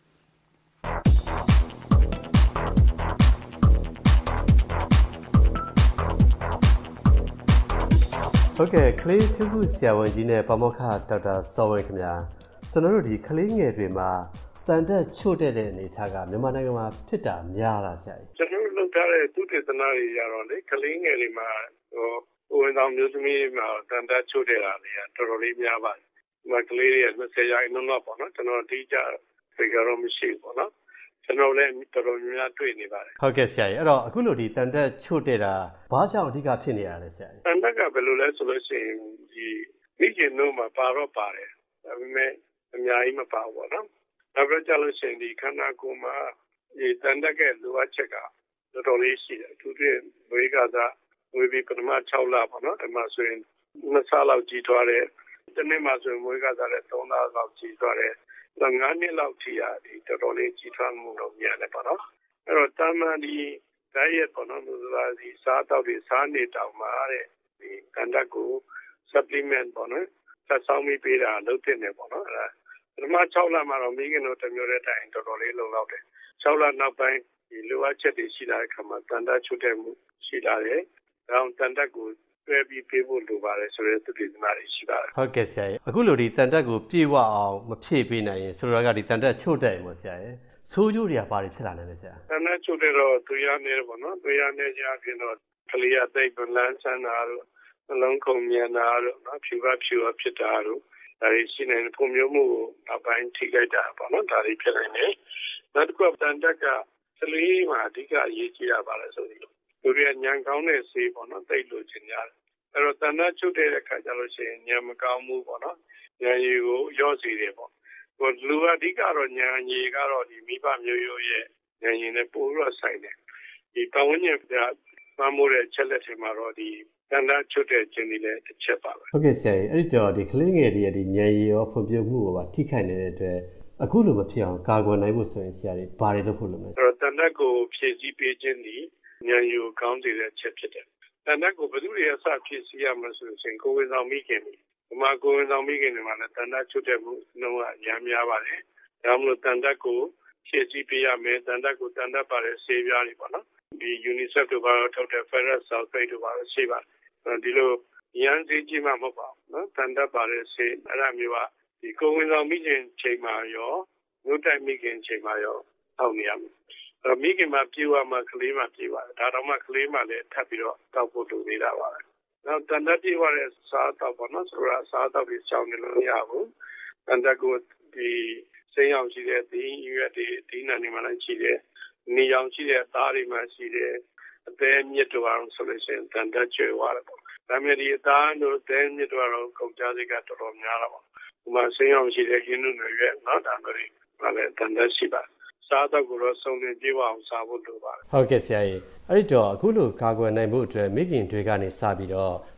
ဟုတ်ကဲ့ကလေးထုခုဆရာဝန်ကြီးနဲ့ပါမောက္ခဒေါက်တာစောဝင်းခင်ဗျာကျွန်တော်တို့ဒီကလေးငယ်တွေမှာတန်တက်ချို့တဲ့တဲ့အနေထားကမြန်မာနိုင်ငံမှာဖြစ်တာများလားဆရာကြီးကျွန်တော်တို့လုပ်ထားတဲ့သုတေသနတွေရတော့လေကလေးငယ်တွေမှာဟိုဝန်ဆောင်မျိုးသမီးမှာတန်တက်ချို့တဲ့တာတွေကတော်တော်လေးများပါတယ်ဒီမှာကလေးတွေ၂၀ရာခိုင်နှုန်းတော့ပေါ့နော်ကျွန်တော်အတိအကျသိကြတော့မရှိဘူးပေါ့နော်ကျွန်တော်လည်းတော်တော်များများတွေ့နေပါတယ်ဟုတ်ကဲ့ဆရာကြီးအဲ့တော့အခုလိုဒီတန်တက်ချို့တဲ့တာဘာကြောင့်အဓိကဖြစ်နေရလဲဆရာကြီးတန်တက်ကဘယ်လိုလဲဆိုလို့ရှိရင်ဒီမိခင်တို့မှာပါတော့ပါတယ်ဒါပေမဲ့အများကြီးမပါဘူးပေါ့နော်နောက်ပြီးကြလို့ရှိရင်ဒီခန္ဓာကိုယ်မှာဒီတန်တက်ကလိုအပ်ချက်ကတော်တော်လေးရှိတယ်သူတို့ဝေကစားဝေပြီးပထမ၆လပေါ့နော်ဒီမှာဆိုရင်နှစ်ဆလောက်ကြီးထွားတယ်ဒီနေ့မှဆိုရင်ဝေကစားတဲ့သုံးလလောက်ကြီးထွားတယ်ငါးနှစ်လောက်ထိရဒီတော်တော်လေးကြီးထွားမှုတော့များတယ်ပေါ့နော်အဲ့တော့တာမန်ဒီ diet ပေါ့နော်ဆိုတာဒီစားတော့ဒီစားနေတောင်မှာတဲ့ဒီကန္တကို supplement ပေါ့နော်ဆက်ဆောင်ပြီးပေးတာလုပ်တဲ့နေပေါ့နော်အဲ့ဒါပထမ၆လမှာတော့မိခင်တို့တစ်မျိုးတဲ့တိုင်တော်တော်လေးလုံလောက်တယ်၆လနောက်ပိုင်းဒီလိုအပ်ချက်တွေရှိလာတဲ့အခါမှာတန်တချွတ်တဲ့မှုရှိလာတယ်ဒါအောင်တန်တက်ကိုတွဲပြီးပေးဖို့လိုပါတယ်ဆိုတဲ့သုတေသနတွေရှိပါတယ်ဟုတ်ကဲ့ဆရာကြီးအခုလိုဒီတန်တက်ကိုပြေဝအောင်မဖြည့်ပေးနိုင်ရင်ဆိုတော့ကဒီတန်တက်ချွတ်တဲ့ပေါ့ဆရာကြီးဆိုးကျိုးတွေကဘာတွေဖြစ်လာနိုင်လဲဆရာတန်တက်ချွတ်တဲ့တော့သူရနေတယ်ပေါ့နော်သူရနေကြဖြစ်တော့ကလေးအသိပလန်းဆန်းတာတို့နှလုံးခုန်မြန်တာတို့နော်ဖြူကဖြူဖြစ်တာတို့ဒါတွေရှိနေပုံမျိုးမှုအပိုင်းထိခိုက်တာပေါ့နော်ဒါတွေဖြစ်နေတယ်နောက်တစ်ခုတန်တက်ကကလေးမှာအဓိကအရေးကြီးတာပါလဲဆိုပြီးသူရညံကောင်းတဲ့ဆေးပေါ့နော်တိတ်လို့ခြင်းများအဲ့တော့တန်တက်ချွတ်တဲ့အခါကျလို့ရှိရင်ညံမကောင်းမှုပေါ့နော်ညံရည်ကိုရော့စီတယ်ပေါ့ဟိုလူအဓိကတော့ညံရည်ကတော့ဒီမိဘမျိုးရိုးရဲ့ညံရည်နဲ့ပို့တော့ဆိုင်တယ်ဒီပဝန်းကျင်ကမမိုးတဲ့ချက်လက်တွေမှာတော့ဒီတန်တက်ချွတ်တဲ့ခြင်းတွေလည်းတစ်ချက်ပါပဲဟုတ်ကဲ့ဆရာကြီးအဲ့ဒီတော့ဒီကလေးငယ်တွေရဲ့ဒီညံရည်ရောဖွံ့ဖြိုးမှုကိုပါထိခိုက်နေတဲ့အတွက်အခုလိုမဖြစ်အောင်ကာကွယ်နိုင်ဖို့ဆိုရင်ဆရာကြီးဘာတွေလုပ်ဖို့လုပ်မလဲအဲ့တော့တန်တက်ကိုဖြည့်ဆည်းပေးခြင်းဒီညံရည်ကိုကောင်းစေတဲ့ချက်ဖြစ်တယ်တန်တက်ကိုဘယ်သူတွေအစဖြည့်ဆည်းရမလဲဆိုရင်ကိုယ်ဝန်ဆောင်မိခင်တွေဒီမှာကိုယ်ဝန်ဆောင်မိခင်တွေမှာလည်းတန်တက်ချွတ်တဲ့မှုနှုန်းကအများများပါတယ်ဒါမှမဟုတ်တန်တက်ကိုဖြည့်ဆည်းပေးရမယ်တန်တက်ကိုတန်တက်ပါတဲ့ဆေးပြားတွေပေါ့နော်ဒီ UNICEF တို့ဘာလို့ထုတ်တဲ့ ferrous sulfate တို့ဘာလို့ရှိပါတယ်ဒီလိုရန်စီကြီးမှမဟုတ်ပါဘူးနော်တန်တက်ပါတဲ့ဆေးအဲ့ဒါမျိုးကဒီကိုယ်ဝန်ဆောင်မိခင်ချိန်မှာရောမြို့တိုက်မိခင်ချိန်မှာရောတောက်နေရမယ်အဲ့တော့မိခင်မှာပြေဝမှာကလေးမှာပြေဝတယ်ဒါတော့မှကလေးမှာလည်းထပ်ပြီးတော့တောက်ဖို့လိုနေတာပါပဲနောက်တန်တက်ပြေဝတဲ့စားတော့ပေါ့နော်ဆိုတာစားတော့ပြီးကြောင်းနေလို့မရဘူးတန်တက်ကိုဒီစိမ်းအောင်ရှိတဲ့ဒီရွက်တွေဒီနာနေမှလည်းရှိတယ်နေအောင်ရှိတဲ့သားတွေမှရှိတယ်အသေးမြစ်တို့အောင်ဆိုလို့ရှိရင်တန်တက်ကျွေသွားတယ်ပေါ့ဒါမှဒီအသားတို့အသေးမြစ်တို့အောင်ကုန်ကြစိတ်ကတော်တော်များလာပါဒီမှာစိမ်းအောင်ရှိတဲ့ရင်းနှီးတွေရဲ့နော်ဒါမျိုးတွေဘာလဲတန်တက်ရှိပါစားတော့ကိုတော့စုံလင်ပြေအောင်စားဖို့လိုပါတယ်ဟုတ်ကဲ့ဆရာကြီးအဲ့ဒီတော့အခုလိုကာကွယ်နိုင်ဖို့အတွက်မိခင်တွေကနေစပြီးတော့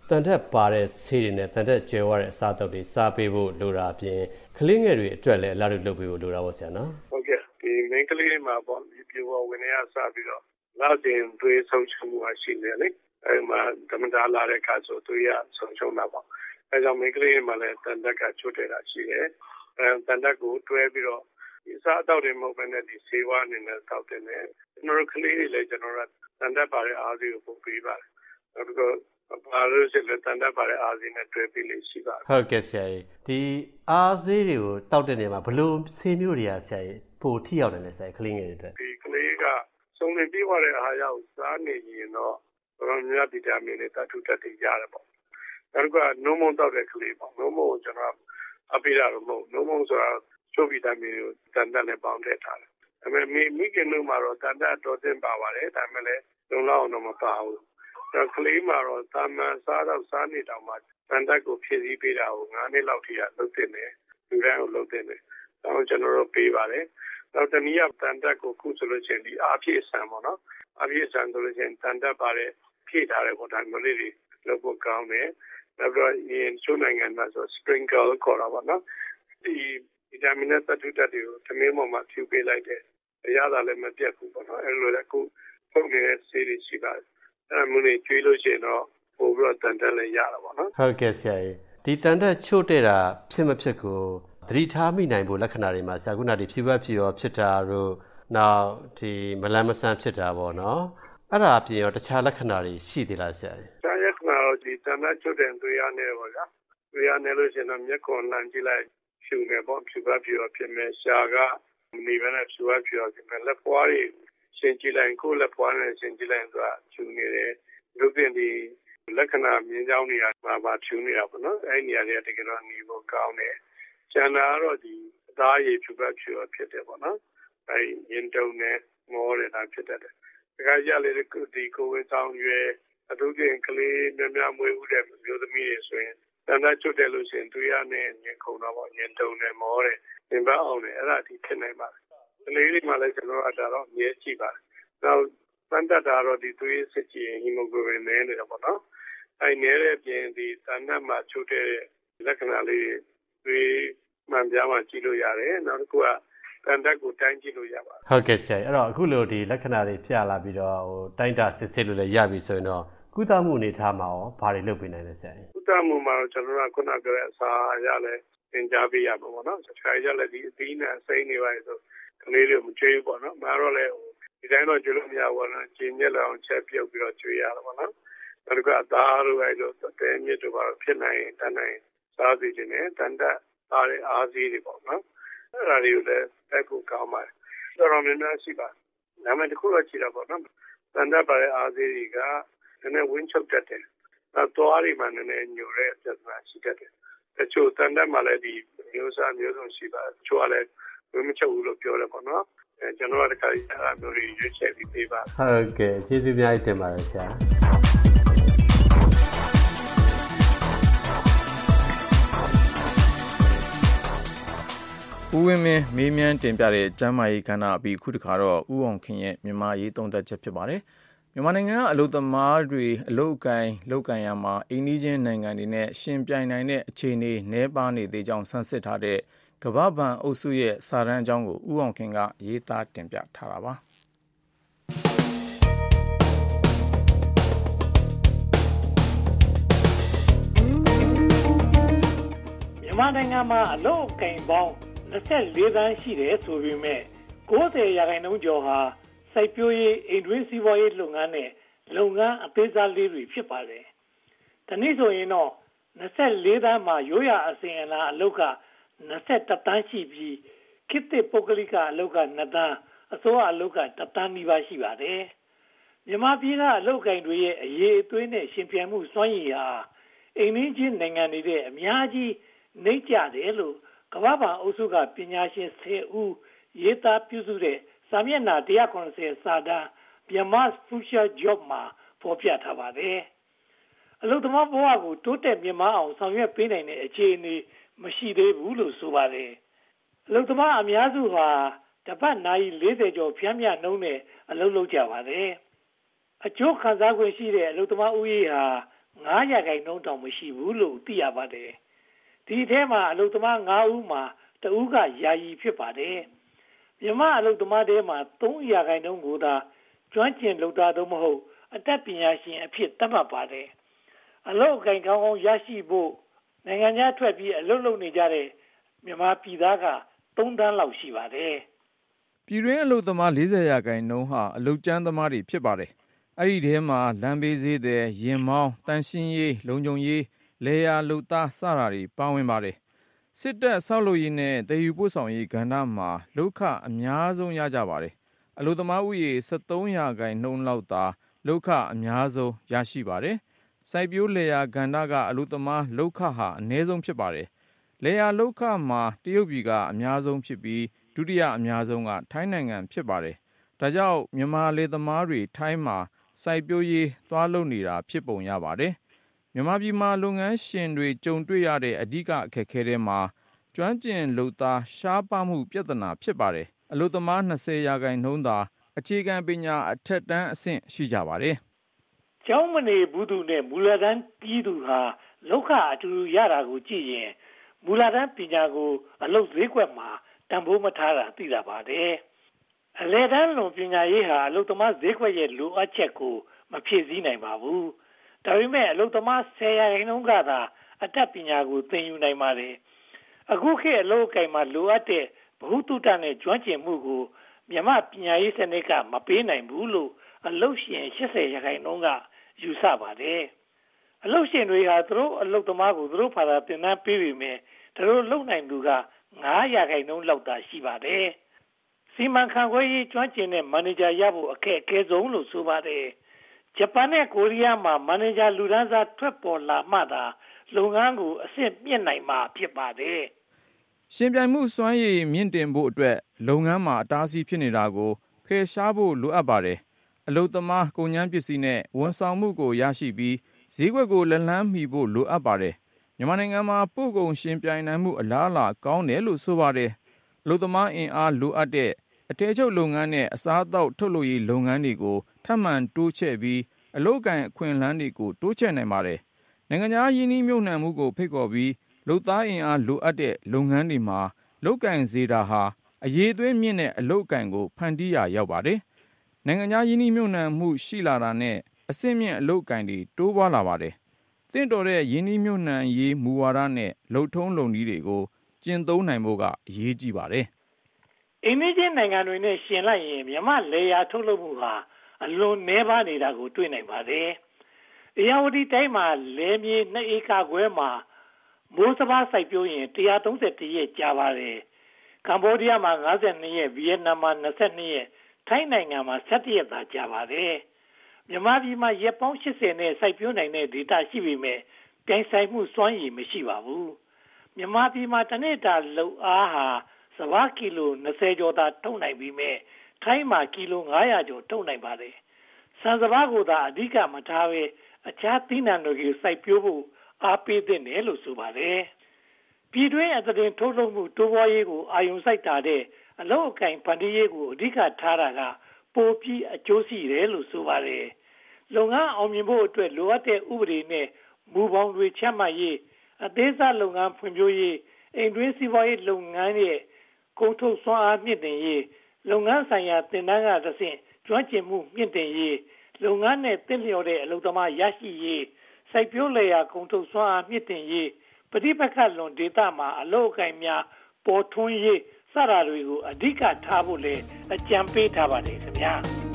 တန်တက်ပါတဲ့ဆေးတွေနဲ့တန်တက်ကျွဲဝတဲ့အစားအသောက်တွေစားပေးဖို့လိုတာအပြင်ကလေးငယ်တွေအတွက်လည်းအလားတူလုပ်ပေးဖို့လိုတာပေါ့ဆရာနော်ဟုတ်ကဲ့ဒီမိန်းကလေးတွေမှာပေါ့ဒီပြေဝဝင်ရစားပြီးတော့လောက်တင်သွေးဆုံးရှုံးမှုရှိနေလေအဲမှာဓမ္မတာလာတဲ့အခါဆိုသွေးရဆုံးရှုံးတာပေါ့အဲကြောင့်မိန်းကလေးတွေမှာလည်းတန်တက်ကချွတ်တယ်တာရှိတယ်အဲတန်တက်ကိုတွဲပြီးတော့ဒီစားအသောက်တွေမဟုတ်ဘဲနဲ့ဒီဆေးဝါးအနေနဲ့တောက်တယ်နဲ့ကျွန်တော်တို့ကလေးတွေလည်းကျွန်တော်တို့တန်တက်ပါတဲ့အားစီကိုပို့ပေးပါတယ်နောက်ပြီးတော့ဘာလို့ဆိုလဲတန်တက်ပါတဲ့အားစီနဲ့တွဲပြီးလေးရှိပါတယ်ဟုတ်ကဲ့ဆရာကြီးဒီအားစီတွေကိုတောက်တဲ့နေရာမှာဘယ်လိုဆေးမျိုးတွေကဆရာကြီးပိုထိရောက်တယ်လဲဆရာကြီးကလေးငယ်တွေအတွက်ဒီကလေးကစုံလင်ပြေဝတဲ့အားရကိုစားနေရင်တော့ဘယ်လိုမျိုးဗီတာမင်တွေတထုတက်တွေရတယ်ပေါ့နောက်ကနိုးမုံတောက်တဲ့ကလေးပေါ့နိုးမုံကိုကျွန်တော်အပိရတော့မဟုတ်နိုးမုံဆိုတာချိုဗီတာမင်ကိုတန်တက်နဲ့ပေါင်းထည့်ထားတယ်ဒါပေမဲ့မိခင်တို့မှာတော့တန်တက်တော်တင်ပါပါတယ်ဒါပေမဲ့လည်းလုံလောက်အောင်တော့မပါဘူးဒါကလေးမှာတော့သာမန်စားတော့စားနေတောင်မှတန်တက်ကိုဖြည့်ဆည်းပေးတာကို၅နှစ်လောက်ထိရလုပ်တင်တယ်လူတိုင်းကိုလုပ်တင်တယ်ဒါကိုကျွန်တော်တို့ပေးပါတယ်နောက်တနည်းအားတန်တက်ကိုခုဆိုလို့ချင်းဒီအားဖြည့်ဆန်ပေါ့နော်အားဖြည့်ဆန်ဆိုလို့ချင်းတန်တက်ပါတဲ့ဖြည့်ထားတဲ့ပေါ့ဒါမျိုးလေးတွေလုပ်ဖို့ကောင်းတယ်နောက်တော့ဒီချိုးနိုင်ငံမှာဆို sprinkle ခေါ်တာပေါ့နော်ဒီဗီတာမင်နဲ့သတ္တုဓာတ်တွေကိုသမင်းပေါ်မှာဖြူပေးလိုက်တယ်အရသာလည်းမပြတ်ဘူးပေါ့နော်အဲလိုလည်းအခုပုံနေတဲ့ဆေးတွေရှိပါတယ်အဲမျိုးတွေကျွေးလို့ရှိရင်တော့ပိုပြီးတော့တန်တက်လည်းရတာပေါ့နော်ဟုတ်ကဲ့ဆရာကြီးဒီတန်တက်ချို့တဲ့တာဖြစ်မဖြစ်ကိုသတိထားမိနိုင်ဖို့လက္ခဏာတွေမှာဆရာခုနဒီဖြူဘက်ဖြူရောဖြစ်တာတို့နောက်ဒီမလန်းမဆန်းဖြစ်တာပေါ့နော်အဲ့ဒါအပြင်ရောတခြားလက္ခဏာတွေရှိသေးလားဆရာကြီးတခြားလက္ခဏာတော့ဒီတန်တက်ချို့တဲ့သွေးရနေပေါ့ဗျာသွေးရနေလို့ရှိရင်တော့မျက်ခွန်လန့်ကြည့်လိုက်ဖြူနေပေါ့ဖြူဘက်ဖြူရောဖြစ်မယ်ရှာကနေပဲနဲ့ဖြူဘက်ဖြူရောဖြစ်မယ်လက်ပွားတွေရှင်းကြည့်လိုက်ကိုယ်လက်ပွားနဲ့ရှင်းကြည့်လိုက်ဆိုတာဖြူနေတယ်လူပြင်ဒီလက္ခဏာမြင်ကြောင်းနေရာမှာပါဖြူနေတာပေါ့နော်အဲ့ဒီနေရာတွေကတကယ်တော့နေဖို့ကောင်းတယ်ကျန်တာကတော့ဒီအသားရည်ဖြူဘက်ဖြူရောဖြစ်တယ်ပေါ့နော်အဲ့ရင်တုံနဲ့မောတယ်တာဖြစ်တတ်တယ်ဒီကကြလေဒီကိုဝင်ဆောင်ရွယ်အထူးဖြင့်ကလေးများများမွေးဦးတဲ့မျိုးသမီးတွေဆိုရင်တန်တာကျွတ်တယ်လို့ရှိရင်သူရနဲ့ညင်ခုံတော့ပေါ့ညင်တုံနဲ့မောတယ်သင်ပန်းအောင်တယ်အဲ့ဒါဒီဖြစ်နိုင်ပါတယ်ကလေးတွေမှလည်းကျွန်တော်အတားတော့မြဲကြည့်ပါတယ်နောက်တန်တတာတော့ဒီသွေးစစ်ကြည့်ဟီမိုဂလိုဘင်နည်းနေတယ်ပေါ့နော်အဲ့နည်းတဲ့အပြင်ဒီတန်တမှာကျွတ်တဲ့လက္ခဏာလေးသွေးမှန်ပြားမှကြည့်လို့ရတယ်နောက်တစ်ခုကတန်တက်ကိုတိုင်းကြည့်လို့ရပါတယ်ဟုတ်ကဲ့ဆရာအဲ့တော့အခုလိုဒီလက္ခဏာတွေပြလာပြီးတော့ဟိုတိုင်းတာစစ်စစ်လို့လည်းရပြီဆိုရင်တော့ကုသမှုအနေထားမှာရောဘာတွေလုပ်ပေးနိုင်လဲဆရာကုသမှုမှာကျွန်တော်ကခုနပြောတဲ့အစာရလဲသင်ကြားပေးရမှာပေါ့နော်ဆရာရလဲဒီအသီးနဲ့အစိမ်းတွေပါဆိုကလေးတွေမကျွေးဘူးပေါ့နော်မှာတော့လဲဒီတိုင်းတော့ကျွေးလို့မရဘူးပေါ့နော်ကျင်းရက်လောက်ချက်ပြုတ်ပြီးတော့ကျွေးရတာပေါ့နော်နောက်တစ်ခါအသားတို့အဲလိုတဲမြစ်တို့ပါဖြစ်နိုင်တန်းနိုင်စားစီခြင်းနဲ့တန်တက်အားရအားစီတွေပေါ့နော်အဲ့ဒါတွေကိုလည်းတိုက်ဖို့ကောင်းပါတယ်တော်တော်များများရှိပါတယ်ဒါမှမဟုတ်တစ်ခုတော့ရှိတာပေါ့နော်တန်တက်ပါတဲ့အားစီတွေကနည်းနည်းဝင်းချုပ်တတ်တယ်နောက်သွားတွေမှာနည်းနည်းညိုတဲ့ပြဿနာရှိတတ်တယ်တချို့တန်တက်မှာလည်းဒီမျိုးစားမျိုးစုံရှိပါတယ်တချို့ကလည်းဝင်းမချုပ်ဘူးလို့ပြောတယ်ပေါ့နော်အဲကျွန်တော်ကတခါကြီးအဲ့လိုမျိုးတွေရွေးချယ်ပြီးပေးပါဟုတ်ကဲ့ကျေးဇူးများတင်ပါတယ်ဆရာဦးဝင်းမင်းမေးမြန်းတင်ပြတဲ့ကျမ်းမာရေးကဏ္ဍအပြီးခုတခါတော့ဦးအောင်ခင်ရဲ့မြန်မာရေးသုံးသပ်ချက်ဖြစ်ပါတယ်မြန်မာနိုင်ငံကအလုပ်သမားတွေအလုပ်အကိုင်လုပ်ကိုင်ရမှာအိန္ဒိချင်းနိုင်ငံတွေနဲ့ရှင်ပြိုင်နိုင်တဲ့အခြေအနေနည်းပါးနေသေးကြောင်းဆန်းစစ်ထားတဲ့ကမ္ဘာ့ဘဏ်အုပ်စုရဲ့စာတမ်းအကြောင်းကိုဦးအောင်ခင်ကရေးသားတင်ပြထားတာပါမြန်မာနိုင်ငံမှာအလုပ်အကိုင်ပေါင်း၂၄သန်းရှိတယ်ဆိုပေမဲ့၉၀ရာခိုင်နှုန်းကျော်ဟာစိုက်ပျိုးရေးအိမ်တွင်းစီးပွားရေးလုပ်ငန်းနဲ့လုပ်ငန်းအသေးစားလေးတွေဖြစ်ပါတယ်။ဒီနေ့ဆိုရင်တော့၂၄သန်းမှာရိုးရာအစဉ်အလာအလုပ်က၂၁သန်းရှိပြီးခေတ်သစ်ပုဂ္ဂလိကအလုပ်က၂သန်းအစိုးရအလုပ်က၁သန်းနီးပါးရှိပါတယ်။မြန်မာပြည်ကအလုပ်ကိုင်တွေရဲ့အရေးအသွေးနဲ့ရှင်ပြိုင်မှုစွမ်းရည်ဟာအိမ်နီးချင်းနိုင်ငံတွေတဲ့အများကြီးနှိမ့်ကျတယ်လို့ကမ္ဘာ့ဘဏ်အုပ်စုကပညာရှင်၁၀ဦးရေးသားပြုစုတဲ့စာမျက်နှာ၁၇၀စာတမ်း Myanmar's Future Job မှာဖော်ပြထားပါတယ်။အလုပ်သမားဘဝကိုတိုးတက်မြင့်မားအောင်ဆောင်ရွက်ပေးနိုင်တဲ့အခြေအနေမရှိသေးဘူးလို့ဆိုပါတယ်။အလုပ်သမားအများစုဟာတပတ်နာရီ၄၀ကျော်ဖြန်းမြနှုန်းနဲ့အလုပ်လုပ်ကြပါတယ်။အကျိုးခံစား권ရှိတဲ့အလုပ်သမားဦးရေဟာငါးရာခိုင်နှုန်းတောင်မရှိဘူးလို့သိရပါတယ်ဒီထဲမှာအလုပ်သမားငါးဦးမှာတဦးကယာယီဖြစ်ပါတယ်မြန်မာအလုပ်သမားတွေမှာသုံးရာခိုင်နှုန်းကိုသာကျွမ်းကျင်လုပ်သားတော့မဟုတ်အတတ်ပညာရှင်အဖြစ်သတ်မှတ်ပါတယ်အလုပ်အကင်ကောင်းကောင်းရရှိဖို့နိုင်ငံခြားထွက်ပြီးအလုပ်လုပ်နေကြတဲ့မြန်မာပြည်သားကသုံးသန်းလောက်ရှိပါတယ်ပြည်တွင်းအလုပ်သမား၄၀ရာခိုင်နှုန်းဟာအလုပ်ကျန်းသမားတွေဖြစ်ပါတယ်အဲ့ဒီထဲမှာလမ်းဘေးဈေးသည်ရင်မောင်းတန်ရှင်းရေးလုံခြုံရေးလေယာလုပ်သားစတာတွေပါဝင်ပါတယ်စစ်တပ်ဆောက်လုပ်ရေးနဲ့တည်ယူပို့ဆောင်ရေးကဏ္ဍမှာလုပ်ခအများဆုံးရကြပါတယ်အလုပ်သမားဥယေ၁၃ရာခိုင်နှုန်းလောက်သာလုပ်ခအများဆုံးရရှိပါတယ်စိုက်ပျိုးလေယာကဏ္ဍကအလုပ်သမားလုပ်ခဟာအနည်းဆုံးဖြစ်ပါတယ်လေယာလုပ်ခမှာတရုတ်ပြည်ကအများဆုံးဖြစ်ပြီးဒုတိယအများဆုံးကထိုင်းနိုင်ငံဖြစ်ပါတယ်ဒါကြောင့်မြန်မာလေသမားတွေထိုင်းမှာစိုက်ပျိုးရေးသွားလုပ်နေတာဖြစ်ပုံရပါတယ်မြန်မာပြည်မှာလုပ်ငန်းရှင်တွေကြုံတွေ့ရတဲ့အဓိကအခက်အခဲတွေမှာကျွမ်းကျင်လုပ်သားရှားပါမှုပြဿနာဖြစ်ပါတယ်အလုပ်သမား၂၀ရာခိုင်နှုန်းသာအခြေခံပညာအထက်တန်းအဆင့်ရှိကြပါတယ်ကျောင်းမနေဘူးသူနဲ့မူလတန်းပြီးသူဟာလောက်ခအတူတူရတာကိုကြည့်ရင်မူလတန်းပညာကိုအလုပ်ဈေးကွက်မှာတန်ဖိုးမထားတာသိတာပါတယ်အလယ်တန်းလွန်ပညာရေးဟာအလုပ်သမားဈေးကွက်ရဲ့လိုအပ်ချက်ကိုမဖြည့်ဆည်းနိုင်ပါဘူးဒါပေမဲ့အလုပ်သမား၁၀ရာခိုင်နှုန်းကသာအတတ်ပညာကိုသင်ယူနိုင်ပါတယ်အခုခေတ်အလုပ်အကိုင်မှာလိုအပ်တဲ့ဘဟုတုတနဲ့ကျွမ်းကျင်မှုကိုမြန်မာပညာရေးစနစ်ကမပေးနိုင်ဘူးလို့အလုပ်ရှင်၈၀ရာခိုင်နှုန်းကယူဆပါတယ်အလုပ်ရှင်တွေဟာသူတို့အလုပ်သမားကိုသူတို့ဘာသာသင်တန်းပေးပေမဲ့သူတို့လုပ်နိုင်သူကငါးရာခိုင်နှုန်းလောက်သာရှိပါတယ်စီမံခန့်ခွဲရေးကျွမ်းကျင်တဲ့မန်နေဂျာရဖို့အခက်အခဲဆုံးလို့ဆိုပါတယ်ဂျပန်နဲ့ကိုရီးယားမှာမန်နေဂျာလူဒန်းစားထွက်ပေါ်လာမှသာလုပ်ငန်းကိုအဆင့်မြင့်နိုင်မှာဖြစ်ပါတယ်ရှင်ပြိုင်မှုစွမ်းရည်မြင့်တင်ဖို့အတွက်လုပ်ငန်းမှာအတားအဆီးဖြစ်နေတာကိုဖယ်ရှားဖို့လိုအပ်ပါတယ်အလုပ်သမားကုန်ကျန်းပစ္စည်းနဲ့ဝန်ဆောင်မှုကိုရရှိပြီးဈေးကွက်ကိုလက်လန်းမီဖို့လိုအပ်ပါတယ်မြန်မာနိုင်ငံမှာပို့ကုန်ရှင်ပြိုင်နိုင်မှုအလားအလာကောင်းတယ်လို့ဆိုပါတယ်အလုပ်သမားအင်အားလိုအပ်တဲ့အထည်ချုပ်လုပ်ငန်းနဲ့အစားအသောက်ထုတ်လုပ်ရေးလုပ်ငန်းတွေကိုထပ်မံတိုးချဲ့ပြီးအလုပ်အကိုင်အခွင့်အလမ်းတွေကိုတိုးချဲ့နိုင်ပါတယ်နိုင်ငံခြားယင်းနှိမ့်မြုပ်နှံမှုကိုဖိတ်ခေါ်ပြီးလုပ်သားအင်အားလိုအပ်တဲ့လုပ်ငန်းတွေမှာလုပ်ကင်စေတာဟာအရေးသွေးမြင့်တဲ့အလုပ်ကင်ကိုဖန်တီးရာရောက်ပါတယ်နိုင်ငံခြားယင်းနှိမ့်မြုပ်နှံမှုရှိလာတာနဲ့အဆင့်မြင့်အလုပ်ကင်တွေတိုးပွားလာပါတယ်တင့်တော်တဲ့ယင်းနှိမ့်မြုပ်နှံရေးမူဝါဒနဲ့လုပ်ထုံးလုပ်နည်းတွေကိုကျင့်သုံးနိုင်ဖို့ကအရေးကြီးပါတယ်အိန္ဒိယနိုင်ငံတွေနဲ့ရှင်လိုက်ရင်မြန်မာလေယာထုတ်လုပ်မှုဟာအလွန်နှဲပါနေတာကိုတွေ့နိုင်ပါတယ်။အေရဝတီတိုင်းမှာလေမြေနှစ်ဧကခွဲမှာမိုးစဘာစိုက်ပျိုးရင်၁၃၁ရက်ကြာပါတယ်။ကမ္ဘောဒီးယားမှာ၅၂ရက်၊ဗီယက်နမ်မှာ၂၂ရက်၊ထိုင်းနိုင်ငံမှာ၁၁ရက်သာကြာပါတယ်။မြန်မာပြည်မှာရက်ပေါင်း၈၀နဲ့စိုက်ပျိုးနိုင်တဲ့ဒေသရှိပေမဲ့ပြိုင်ဆိုင်မှုစွမ်းရည်မရှိပါဘူး။မြန်မာပြည်မှာတစ်နှစ်တာလုပ်အားဟာစဘာကီလို၂၀ကျော်သာထုတ်နိုင်ပြီးမြဲထိုင်းမှာကီလို၅ရာကျော်ထုတ်နိုင်ပါတယ်။စံစဘာကိုသာအဓိကမထားဘဲအခြားသီးနှံတွေကိုစိုက်ပျိုးဖို့အားပေးတဲ့နယ်လို့ဆိုပါတယ်။ပြည်တွင်းအသတင်းထုတ်လုပ်မှုတိုးပွားရေးကိုအာရုံစိုက်တာတဲ့အလုပ်အကင်ဖန်တီးရေးကိုအဓိကထားတာကပိုပြီးအကျိုးရှိတယ်လို့ဆိုပါတယ်။လုပ်ငန်းအောင်မြင်ဖို့အတွက်လိုအပ်တဲ့ဥပဒေနဲ့မူပေါင်းတွေချမှတ်ရေးအသေးစားလုပ်ငန်းဖွံ့ဖြိုးရေးအိမ်တွင်းစီးပွားရေးလုပ်ငန်းရဲ့ကုန်ထုတ်စွမ်းအားမြင့်တင်ရေးလုပ်ငန်းဆိုင်ရာသင်တန်းကသဖြင့်ကျွမ်းကျင်မှုမြင့်တင်ရေးလုပ်ငန်းနဲ့တင့်လျော်တဲ့အလုပ်သမားရရှိရေးစိုက်ပျိုးလယ်ယာကုန်ထုတ်စွမ်းအားမြင့်တင်ရေးပဋိပက္ခလွန်ဒေသမှာအလုပ်အကိုင်များပေါ်ထွန်းရေးစတာတွေကိုအဓိကထားဖို့လည်းအကြံပေးထားပါတယ်ခင်ဗျာ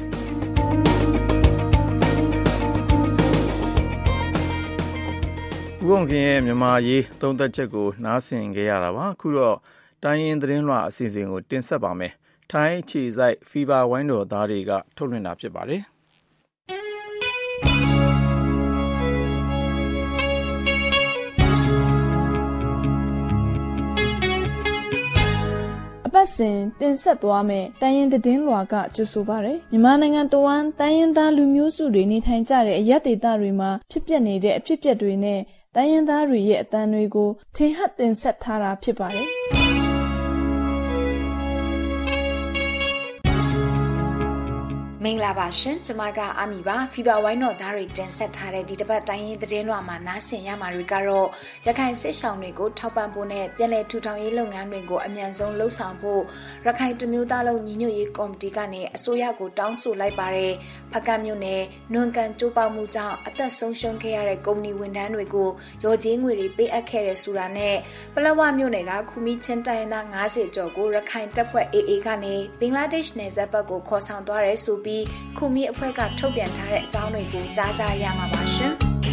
ဦးအောင်ခင်ရဲ့မြန်မာရေးသုံးသက်ချက်ကိုနားဆင်ကြရတာပါအခုတော့တိုင်းရင်းသတင်းလွှာအစီအစဉ်ကိုတင်ဆက်ပါမယ်ထိုင်းခြေစိုက်ဖီဗာဝိုင်းတော်သားတွေကထုတ်လွှင့်တာဖြစ်ပါတယ်အပတ်စဉ်တင်ဆက်သွားမယ့်တိုင်းရင်းသတင်းလွှာကကြိုဆိုပါရယ်မြန်မာနိုင်ငံတဝန်းတိုင်းရင်းသားလူမျိုးစုတွေနေထိုင်ကြတဲ့အရပ်ဒေသတွေမှာဖြစ်ပျက်နေတဲ့အဖြစ်အပျက်တွေနဲ့တိုင်းရင်းသားတွေရဲ့အသံတွေကိုထင်ဟပ်တင်ဆက်ထားတာဖြစ်ပါတယ်၂မင်္ဂလာပါရှင်ကျွန်မကအာမီပါဖီဘာဝိုင်းတော်သားတွေတင်ဆက်ထားတဲ့ဒီတစ်ပတ်တိုင်းရင်းသတင်းလွှာမှာနားဆင်ရမှာတွေကတော့ရခိုင်စစ်ရှောင်တွေကိုထောက်ပံ့ဖို့နဲ့ပြည်내ထူထောင်ရေးလုပ်ငန်းတွေကိုအမြန်ဆုံးလှုပ်ဆောင်ဖို့ရခိုင်တမျိုးသားလုံးညီညွတ်ရေးကော်မတီကနေအစိုးရကိုတောင်းဆိုလိုက်ပါတယ်ဖကတ်မြို့နယ်နွန်ကန်ကျိုးပေါမှုကြောင့်အသက်ဆုံးရှုံးခဲ့ရတဲ့ကုမ္ပဏီဝန်ထမ်းတွေကိုရော်ကြေးငွေတွေပေးအပ်ခဲ့တဲ့ဆိုတာနဲ့ပလက်ဝမြို့နယ်ကခူမီချင်းတိုင်းရင်းသား၅၀ကျော်ကိုရခိုင်တပ်ဖွဲ့ အေးအေး ကနေဘင်္ဂလားဒေ့ရှ်နယ်စပ်ဘက်ကိုခေါ်ဆောင်သွားတယ်ဆိုပြီးခုမီအဖွဲ့ကထုတ်ပြန်ထားတဲ့အကြောင်းတွေကိုကြားကြရမှာပါရှင်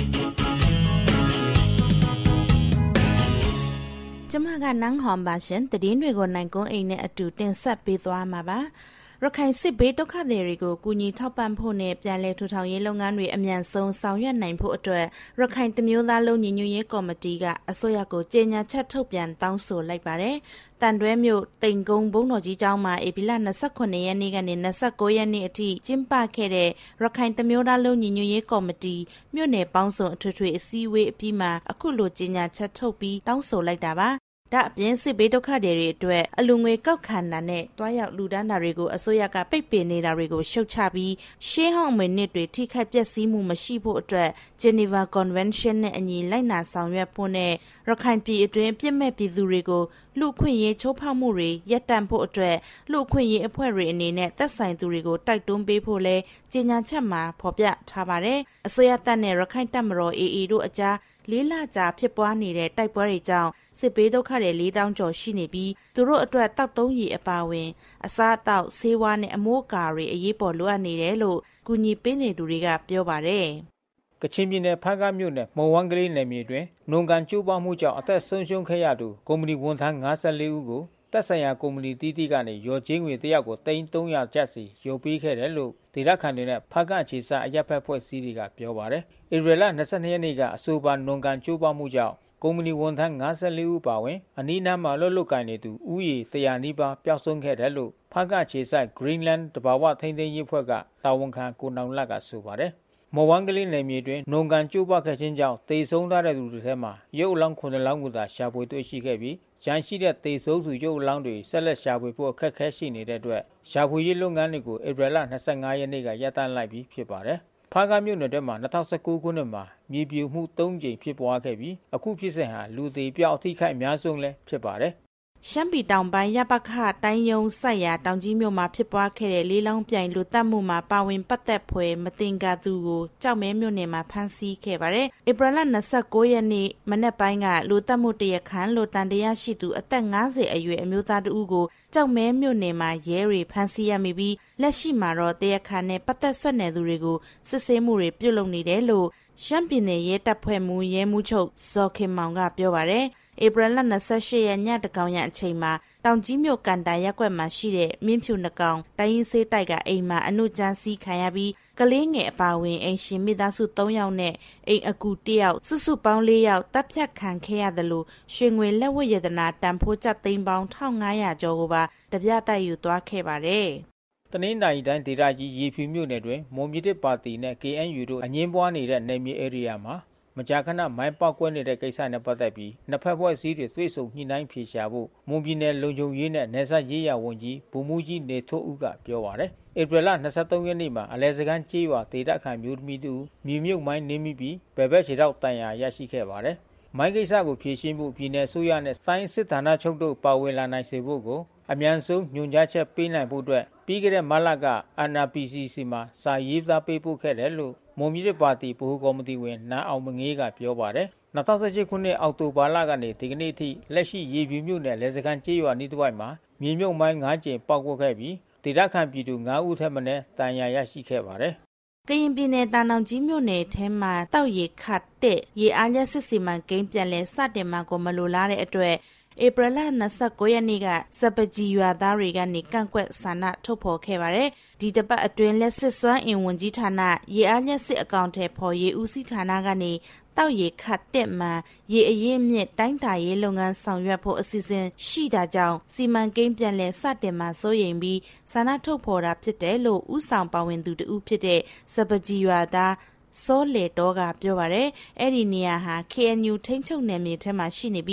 ။ကျမကနန်းဟွန်ပါရှင်တည်င်းတွေကိုနိုင်ကုန်းအိမ်နဲ့အတူတင်ဆက်ပေးသွားမှာပါ။ရခိုင်စစ်ဘေးဒုက္ခသည်တွေကိုကူညီထောက်ပံ့ဖို့နဲ့ပြည်내ထူထောင်ရေးလုပ်ငန်းတွေအမြန်ဆုံးဆောင်ရွက်နိုင်ဖို့အတွက်ရခိုင်တမျိုးသားလုံးညီညွတ်ရေးကော်မတီကအစိုးရကိုကြေညာချက်ထုတ်ပြန်တောင်းဆိုလိုက်ပါတယ်။တန်တွဲမြို့တိန်ကုန်းဘုံတော်ကြီးကျောင်းမှာဧပြီလ၂၉ရက်နေ့ကနေ၂၉ရက်နေ့အထိကျင်းပခဲ့တဲ့ရခိုင်တမျိုးသားလုံးညီညွတ်ရေးကော်မတီမြို့နယ်ပေါင်းစုံအထွေထွေအစည်းအဝေးအပြီးမှာအခုလိုကြေညာချက်ထုတ်ပြီးတောင်းဆိုလိုက်တာပါ။ဒါအပြင်စစ်ဘေးဒုက္ခတွေအတွက်အလူငွေကောက်ခံတာနဲ့တွားရောက်လူဒန်းတာတွေကိုအစိုးရကပိတ်ပင်နေတာတွေကိုရှုတ်ချပြီးရှေးဟောင်းမိနစ်တွေထိခိုက်ပျက်စီးမှုမရှိဖို့အတွက် Geneva Convention နဲ့အညီလိုက်နာဆောင်ရွက်ဖို့နဲ့ရခိုင်ပြည်အတွင်းပြစ်မဲ့ပြည်သူတွေကိုလူခွင့်ရေးချိုးဖောက်မှုတွေရပ်တန့်ဖို့အတွက်လူခွင့်ရေးအဖွဲ့တွေအနေနဲ့သက်ဆိုင်သူတွေကိုတိုက်တွန်းပေးဖို့လဲကြေညာချက်မှာဖော်ပြထားပါတယ်။အစိုးရတပ်နဲ့ရခိုင်တပ်မတော် အေးအေး တို့အကြားလေးလကြာဖြစ်ပွားနေတဲ့တိုက်ပွဲတွေကြောင့်စစ်ဘေးဒုက္ခတွေလေးတောင်းကျော်ရှိနေပြီးသူတို့အတွက်တောက်သုံးရည်အပါဝင်အစားအသောက်ဆေးဝါးနဲ့အမိုးအကာတွေအရေးပေါ်လိုအပ်နေတယ်လို့ကူညီပေးနေသူတွေကပြောပါတယ်။ကချင်ပြည်နယ်ဖားကတ်မြို့နယ်မုံဝမ်းကလေးနယ်မြေတွင်နုံကန်ကျိုးပေါမှုကြောင့်အသက်ဆုံးရှုံးခဲ့ရသူကုမ္ပဏီဝန်ထမ်း၅၄ဦးကိုသက်ဆိုင်ရာကုမ္ပဏီတီးတီးကနေရော်ကြေးငွေတယောက်ကိုသိန်း၃၀၀ကျပ်စီရုပ်ပေးခဲ့တယ်လို့ဒေသခံတွေနဲ့ဖားကတ်အခြေစိုက်အရပ်ဘက်ဖွဲ့စည်းတွေကပြောပါတယ်။ဧပြီလ၂၂ရက်နေ့ကအဆိုပါနုံကန်ကျိုးပေါမှုကြောင့်ကုမ္ပဏီဝန်ထမ်း၅၄ဦးပါဝင်အနီးနားမှာလှုပ်လှုပ်ကိုင်နေသူဦးရေ၁၀၀နီးပါးပျောက်ဆုံးခဲ့တယ်လို့ဖားကတ်အခြေစိုက် Greenland တဘာဝထိန်းသိမ်းရေးဖွဲ့ကတာဝန်ခံကိုနောင်လတ်ကဆိုပါတယ်။မော်ဝမ်းကလေးနယ်မြေတွင်နုံကန်ကျိုးပခဲ့ခြင်းကြောင့်တေဆုံးထားတဲ့သူတွေထဲမှာရုပ်အလောင်းခုနှစ်လောင်းကိုသာရှာဖွေတွေ့ရှိခဲ့ပြီးကျန်ရှိတဲ့တေဆုံးသူရုပ်အလောင်းတွေဆက်လက်ရှာဖွေဖို့အခက်အခဲရှိနေတဲ့အတွက်ရှာဖွေရေးလုပ်ငန်းတွေကိုဧပြီလ၂၅ရက်နေ့ကရပ်တန့်လိုက်ပြီးဖြစ်ပါတယ်။ဖားကတ်မြို့နယ်ထဲမှာ၂၀၁၉ခုနှစ်မှာမြေပြိုမှု၃ကြိမ်ဖြစ်ပွားခဲ့ပြီးအခုဖြစ်စဉ်ဟာလူသေပြောက်အထိခိုက်အများဆုံးလည်းဖြစ်ပါတယ်။ရှမ်းပြည်တောင်ပိုင်းရပခတိုင်းယုံဆိုင်ရာတောင်ကြီးမြို့မှာဖြစ်ပွားခဲ့တဲ့လေးလောင်းပြိုင်လူတပ်မှုမှာပါဝင်ပတ်သက်ဖွယ်မတင်ကာသူကိုကြောက်မဲမြို့နယ်မှာဖမ်းဆီးခဲ့ပါတယ်။ဧပြီလ၂၉ရက်နေ့မနက်ပိုင်းကလူတပ်မှုတရခန့်လူတန်တရားရှိသူအသက်၅၀အရွယ်အမျိုးသားတဦးကိုကြောက်မဲမြို့နယ်မှာရဲတွေဖမ်းဆီးရမိပြီးလက်ရှိမှာတော့တရခန့်နဲ့ပတ်သက်ဆက်နွယ်သူတွေကိုစစ်ဆေးမှုတွေပြုလုပ်နေတယ်လို့ရှမ်းပြည်နယ်ရဲတပ်ဖွဲ့မှူးရဲမှူးချုပ်ဇော်ခင်မောင်ကပြောပါတယ်။ဧပြီလ၂၈ရက်ညတကောင်ရအချိန်မှာတောင်ကြီးမြို့ကန်တာရက်ကွက်မှာရှိတဲ့မြင်းဖြူနှကောင်တိုင်းရင်းစေးတိုက်ကအိမ်မှာအနုကြမ်းစီးခံရပြီးကလေးငယ်အပါဝင်အိမ်ရှင်မိသားစု၃ယောက်နဲ့အိမ်အကူ၁ယောက်စုစုပေါင်း၄ယောက်တပ်ဖြတ်ခံခဲ့ရတယ်လို့ရွှေငွေလက်ဝတ်ရတနာတန်ဖိုးကျပ်သိန်းပေါင်း၁၅၀၀ကျော်ကိုပါတပြတိုက်ယူသွားခဲ့ပါတယ်။တနင်္သာရီတိုင်းဒေသကြီးရေဖြူမြို့နယ်တွင်မွန်ပြည်သစ်ပါတီနဲ့ ကေအန်ယူတို့အငင်းပွားနေတဲ့နယ်မြေဧရိယာမှာမကြာခဏမိုင်းပေါက်ကွဲနေတဲ့ကိစ္စနဲ့ပတ်သက်ပြီးနှစ်ဖက်ဖွဲ့စည်းတွေသွေးဆုံညှိနှိုင်းဖြေရှာဖို့မွန်ပြည်နယ်လုံခြုံရေးနဲ့နယ်စပ်ရေးရာဝန်ကြီးဗိုလ်မှူးကြီးနေထိုးဦးကပြောပါတယ်။ဧပြီလ၂၃ရက်နေ့မှာအလဲစကန်ကြေးရွာဒေသခံမျိုးသမီးတို့မြေမြုပ်မိုင်းနင်းမိပြီးဘယ်ဘက်ခြေထောက်တန်ရာရရှိခဲ့ပါတယ်။မိုင်းကိစ္စကိုဖြေရှင်းမှုပြည်နယ်ဆိုရနဲ့စိုင်းစစ်ဌာနချုပ်တို့ပါဝင်လာနိုင်စေဖို့ကိုအမြန်ဆုံးညွှန်ကြားချက်ပေးနိုင်ဖို့အတွက်ပြီးခဲ့တဲ့မလက အန် အာ ပီ စီ စီမှာစာရေးသားပေးပို့ခဲ့တယ်လို့မွန်ပြည်သစ်ပါတီဗဟိုကော်မတီဝင်နန်းအောင်မငေးကပြောပါတယ်။၂၀၁၈ခုနှစ်အောက်တိုဘာလကနေဒီကနေ့အထိလက်ရှိရေပြူမြို့နယ်လဲစကန်ကျေးရွာနီးတစ်ဝိုက်မှာမြေမြုပ်မိုင်း၅ကြိမ်ပေါက်ကွဲခဲ့ပြီးဒေသခံပြည်သူ၅ဦးထက်မနည်းတန်ရာရရှိခဲ့ပါတယ်။ကရင်ပြည်နယ်တာနောင်ကြီးမြို့နယ်ထဲမှာတောက်ရီခတ်တဲ့ရေအားလျက်စစ်စီမံကိန်းပြန်လည်စတင်မှာကိုမလိုလားတဲ့အတွက်ဧပြီလ၂၉ရက်နေ့ကစပကြီးရွာသားတွေကနေကန့်ကွက်ဆန္ဒထုတ်ဖော်ခဲ့ပါတယ်။ဒီတပတ်အတွင်းလက်စစ်စွမ်းအင်ဝန်ကြီးဌာနရေအားလျက်စစ်အကောင့်ထဲပေါ်ရေဦးစီးဌာနကနေတောက်ရေခတ်တက်မှရေအရင်းမြစ်တိုင်းတာရေးလုပ်ငန်းဆောင်ရွက်ဖို့အစီအစဉ်ရှိတာကြောင့်စီမံကိန်းပြန်လည်စတင်မှာစိုးရိမ်ပြီးဆန္ဒထုတ်ဖော်တာဖြစ်တယ်လို့ဥဆောင်ပါဝင်သူတဦးဖြစ်တဲ့စပကြီးရွာသားစောလေတော့ကပြောပါတယ်။အဲ့ဒီနေရာဟာ ကေ အန် ယူ ထိန်းချုပ်နယ်မြေထဲမှာရှိနေပြီး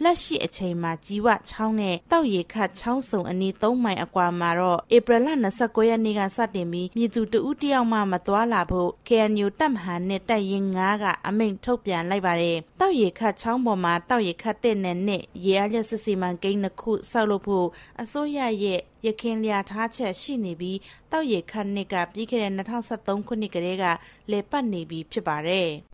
လက်ရှိအချိန်မှာကြီးဝချောင်းနဲ့တောက်ရီခတ်ချောင်းစုံအနီးသုံးမိုင်အကွာမှာတော့ဧပြီလ၂၉ရက်နေ့ကစတင်ပြီးမြေသူတဦးတယောက်မှမသွားလာဖို့ K N U တပ်မဟာနဲ့တပ်ရင်းငါးကအမိန့်ထုတ်ပြန်လိုက်ပါတယ်။တောက်ရီခတ်ချောင်းပေါ်မှာတောက်ရီခတ်တဲ့နဲ့နဲ့ရေအားလျက်စစ်စီမံကိန်းနှစ်ခုဆောက်လုပ်ဖို့အစိုးရရဲ့ရခင်လျာထားချက်ရှိနေပြီးတောက်ရီခတ်နှစ်ကပြီးခဲ့တဲ့၂၀၁၃ခုနှစ်ကတည်းကလေပတ်နေပြီးဖြစ်ပါတယ်။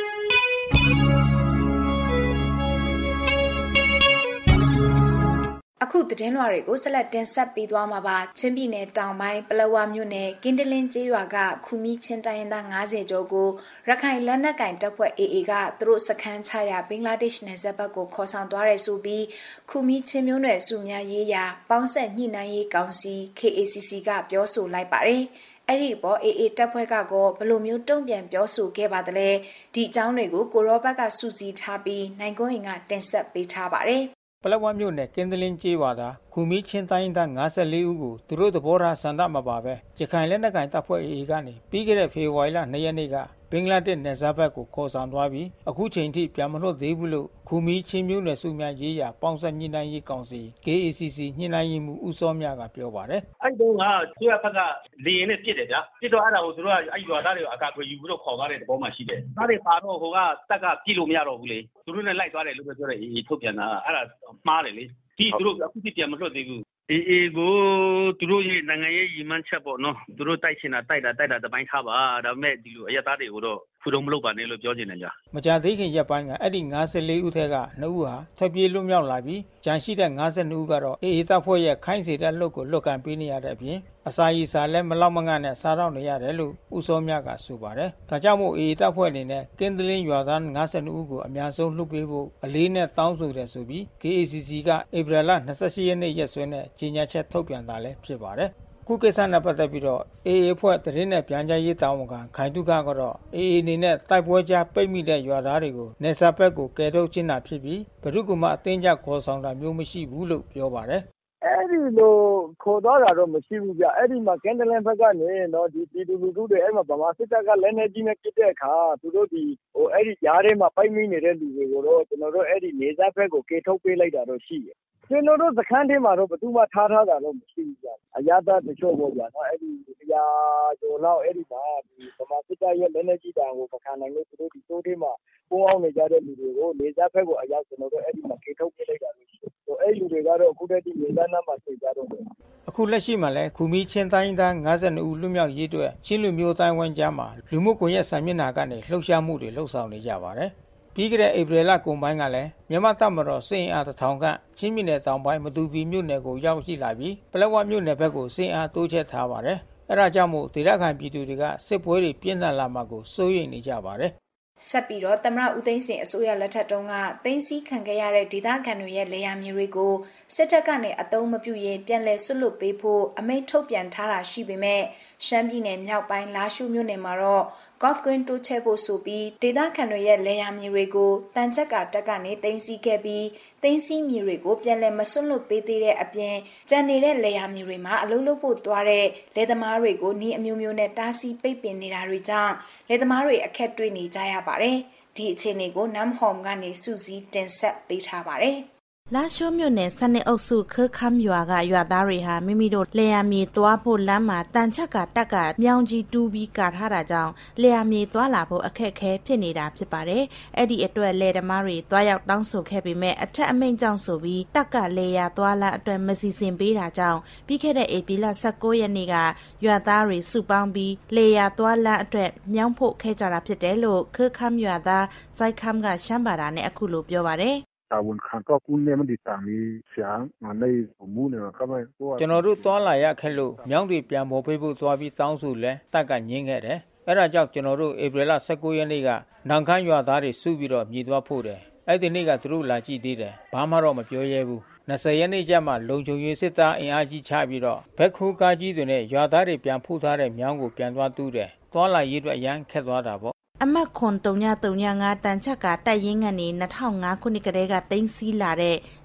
အခုသတင်းလွှာတွေကိုဆက်လက်တင်ဆက်ပေးသွားမှာပါချင်းပြည်နယ်တောင်ပိုင်းပလက်ဝမြို့နယ်ကင်းတလင်းကျေးရွာကခူမီချင်းတိုင်းရင်းသား၅၀ကျော်ကိုရခိုင်လက်နက်ကိုင်တပ်ဖွဲ့ A A ကသူတို့စခန်းချရာဘင်္ဂလားဒေ့ရှ်နယ်စပ်ဘက်ကိုခေါ်ဆောင်သွားတယ်ဆိုပြီးခူမီချင်းမျိုးနွယ်စုများရေးရာပေါင်းဆက်ညှိနှိုင်းရေးကောင်စီ K A C C ကပြောဆိုလိုက်ပါတယ်အဲ့ဒီပေါ် A A တပ်ဖွဲ့ကကောဘယ်လိုမျိုးတုံ့ပြန်ပြောဆိုခဲ့ပါသလဲဒီအကြောင်းတွေကိုကိုရောဘက်ကစူးစီးထားပြီးနိုင်ကွန်းရင်ကတင်ဆက်ပေးထားပါတယ်ပလက်ဝမြို့နယ်ကင်းတလင်းကျေးရွာသားခူမီချင်းတိုင်းသား၅၄ဦးကိုသူတို့သဘောထားဆန္ဒမပါပဲရခိုင်လက်နက်ကိုင်တပ်ဖွဲ့ A A ကနေပြီးခဲ့တဲ့ဖေဖော်ဝါရီလ၂ရက်နေ့ကဘင်္ဂလားဒေ့ရှ်နယ်စပ်ဘက်ကိုခေါ်ဆောင်သွားပြီးအခုချိန်ထိပြန်မလွတ်သေးဘူးလို့ခူမီချင်းမျိုးနယ်စုများရေးရာပေါင်းဆက်ညှိနှိုင်းရေးကောင်စီ K A C C ညှိနှိုင်းရေးမှူးဦးစောမြကပြောပါတယ်အဲ့တုန်းကသူရဘက်ကလေရင်နဲ့ပြစ်တယ်ဗျာပြစ်တော့အဲ့ဒါကိုသူတို့ကအဲ့ရွာသားတွေကိုအကာအကွယ်ယူပြီးတော့ခေါ်သွားတဲ့သဘောမှရှိတယ်ဒါတွေပါတော့ဟိုကတက်ကပြစ်လို့မရတော့ဘူးလေသူတို့နဲ့လိုက်သွားတယ်လို့ပြောတယ်အေးထုတ်ပြန်တာအဲ့ဒါမှားတယ်လေဒီသူတို့အခုပြန်မလွတ်သေးဘူးအေးအေးကိုသူတို့ရဲ့နိုင်ငံရေးရည်မှန်းချက်ပေါ့နော်သူတို့တိုက်ချင်တာတိုက်တာတိုက်တာတပိုင်းထားပါဒါပေမဲ့ဒီလိုအရသားတွေကိုတော့ဖူတော့မလုပ်ပါနဲ့လို့ပြောချင်တယ်ကြာမကြာသေးခင်ရက်ပိုင်းကအဲ့ဒီ၅၄ဦးထဲကနှစ်ဦးဟာထွက်ပြေးလွတ်မြောက်လာပြီးကြန့်ရှိတဲ့၅၂ဦးကတော့အေးအေးတပ်ဖွဲ့ရဲ့ခိုင်းစေတဲ့လုပ်ကိုလွတ်ကန်ပေးနေရတဲ့အပြင်အစာရည်စာလည်းမလောက်မငတ်နဲ့စားတော့နေရတယ်လို့ဦးစောမြကဆိုပါတယ်ဒါကြောင့်မို့အေးအေးတပ်ဖွဲ့အနေနဲ့ကင်းတလင်းရွာသား၅၂ဦးကိုအများဆုံးလွတ်ပေးဖို့အလေးနဲ့တောင်းဆိုတယ်ဆိုပြီး K A C C ကဧပြီလ၂၈ရက်နေ့ရက်စွဲနဲ့ကြေညာချက်ထုတ်ပြန်တာလည်းဖြစ်ပါတယ်ခုကိစ္စနဲ့ပတ်သက်ပြီးတော့ A A ဖွဲ့သတင်းနဲ့ပြန်ကြားရေးတာဝန်ခံခိုင်တုခကတော့ A A အနေနဲ့တိုက်ပွဲကြားပိတ်မိတဲ့ရွာသားတွေကိုနေစာဘက်ကိုကယ်ထုတ်ခြင်းတာဖြစ်ပြီးဘယ်သူမှအတင်းကြခေါ်ဆောင်တာမျိုးမရှိဘူးလို့ပြောပါတယ်အဲ့ဒီလိုခေါ်တော့တာတော့မရှိဘူးဗျအဲ့ဒီမှာကင်းတလန်ဘက်ကနေတော့ဒီပြည်သူလူထုတွေအဲ့မှာဗမာစစ်တပ်ကလက်နေကြီးနဲ့ပြစ်တဲ့အခါသူတို့ဒီဟိုအဲ့ဒီကြားထဲမှာပိုက်မိနေတဲ့လူတွေကိုတော့ကျွန်တော်တို့အဲ့ဒီနေစာဘက်ကိုကေထုတ်ပေးလိုက်တာတော့ရှိတယ်ကျွန်တော်တို့စခန်းထဲမှာတော့ဘယ်သူမှထားထားတာတော့မရှိဘူးဗျအရသာတချို့ပေါ့ဗျာနော်အဲ့ဒီတရားကျော်လောက်အဲ့ဒီမှာဒီဗမာစစ်တပ်ရဲ့လက်နေကြီးတောင်ကိုပကံနိုင်လို့သူတို့ဒီတိုးထဲမှာပုံအောင်နေကြတဲ့လူတွေကိုနေစာဘက်ကိုအရောက်ကျွန်တော်တို့အဲ့ဒီမှာကေထုတ်ပေးလိုက်တာလို့ရှိတယ်ဟိုအဲ့လူတွေကတော့အခုတည်းကနေစာနာမှာသိကြတော့တယ်အခုလက်ရှိမှာလဲခူမီချင်းတိုင်းသား၅၂ဦးလွတ်မြောက်ရေးအတွက်ချင်းလူမျိုးတိုင်းဝန်းကြားမှာလူမှုကွန်ရက်စာမျက်နှာကနေလှုပ်ရှားမှုတွေလှုပ်ဆောင်နေကြပါတယ်ပြီးခဲ့တဲ့ဧပြီလကုန်ပိုင်းကလည်းမြန်မာတပ်မတော်စစ်အားတစ်ထောင်ခန့်ချင်းပြည်နယ်တောင်ပိုင်းမတူပီမြို့နယ်ကိုရောက်ရှိလာပြီးပလက်ဝမြို့နယ်ဘက်ကိုစစ်အားတိုးချဲ့ထားပါတယ်။အဲဒါကြောင့်မို့ဒေသခံပြည်သူတွေကစစ်ပွဲတွေပြင်းထန်လာမှာကိုစိုးရိမ်နေကြပါတယ်။ဆက်ပြီးတော့သမ္မတဦးသိန်းစိန်အစိုးရလက်ထက်တုန်းကသိမ်းဆည်းခံခဲ့ရတဲ့ဒေသခံတွေရဲ့လေယာဉ်မြေတွေကိုစစ်တပ်ကနေအတုံးမပြုရင်ပြန်လည်ဆွတ်လွတ်ပေးဖို့အမိန့်ထုတ်ပြန်ထားတာရှိပေမဲ့ရှမ်းပြည်နယ်မြောက်ပိုင်းလာရှုမြို့နယ်မှာတော့ကော့ဖ်ကွင်းတိုးချဲ့ဖို့ဆိုပြီးဒေသခံတွေရဲ့လေယာဉ်မြေတွေကိုတန်ချက်ကတက်ကနေသိမ်းဆည်းခဲ့ပြီးသိမ်းဆည်းမြေတွေကိုပြန်လည်မဆွတ်လွတ်ပေးသေးတဲ့အပြင်ကျန်နေတဲ့လေယာဉ်မြေတွေမှာအလုပ်လုပ်ဖို့သွားတဲ့လယ်သမားတွေကိုနှီးအမျိုးမျိုးနဲ့တားဆီးပိတ်ပင်နေတာတွေကြောင့်လယ်သမားတွေအခက်တွေ့နေကြရပါတယ်။ဒီအခြေအနေကိုနမ်ဟောမ်ကနေစူးစီးတင်ဆက်ပေးထားပါတယ်။လာရှိုးမြို့နယ်စနစ်အုပ်စုခခမ်းရွာကရွာသားတွေဟာမိမိတို့လယ်ယာမြေသွားဖို့လမ်းမှာတန်ချက်ကတက်ကမြောင်ကြီးတူးပြီးကာထားတာကြောင့်လယ်ယာမြေသွားလာဖို့အခက်အခဲဖြစ်နေတာဖြစ်ပါတယ်။အဲ့ဒီအတွက်လယ်သမားတွေသွားရောက်တောင်းဆိုခဲ့ပေမဲ့အထက်အမိန့်ကြောင့်ဆိုပြီးတက်ကလယ်ယာသွားလမ်းအတွက်မစီစဉ်ပေးတာကြောင့်ပြီးခဲ့တဲ့ဧပြီလ၁၉ရက်နေ့ကရွာသားတွေစုပေါင်းပြီးလယ်ယာသွားလမ်းအတွက်မြောင်းဖို့ခဲ့ကြတာဖြစ်တယ်လို့ခခမ်းရွာသားဇိုက်ခမ်းကရှမ်းဘာသာနဲ့အခုလိုပြောပါတယ်တာဝန်ခံတော့ကုန်းနဲ့မဒီတာမီရှာငါလေးမှုနဲ့ကမကျွန်တော်တို့သွားလာရခက်လို့မြောင်းတွေပြန်ပေါ်ပေးဖို့သွားပြီးတောင်းဆိုလဲတက်ကညင်းခဲ့တယ်အဲ့ဒါကြောင့်ကျွန်တော်တို့ဧပြီလ၁၉ရက်နေ့ကနောင်ခမ်းရွာသားတွေစုပြီးတော့မြေသွားဖို့တယ်အဲ့ဒီနေ့ကသူတို့လာကြည့်သေးတယ်ဘာမှတော့မပြောရဲဘူး၂၀ရက်နေ့ကျမှလုံခြုံရေးစစ်သားအင်အားကြီးချပြီးတော့ဘက်ခူးကားကြီးတွေနဲ့ရွာသားတွေပြန်ဖူးထားတဲ့မြောင်းကိုပြန်သွားတူးတယ်သွားလာရေးအတွက်အရန်ခက်သွားတာပေါ့အမတ်ခွန်၃၃၅တန်ချက်ကတိုက်ရင်းကနေ၂၀၀၅ခုနှစ်ကတည်းကတင်းစီးလာတဲ့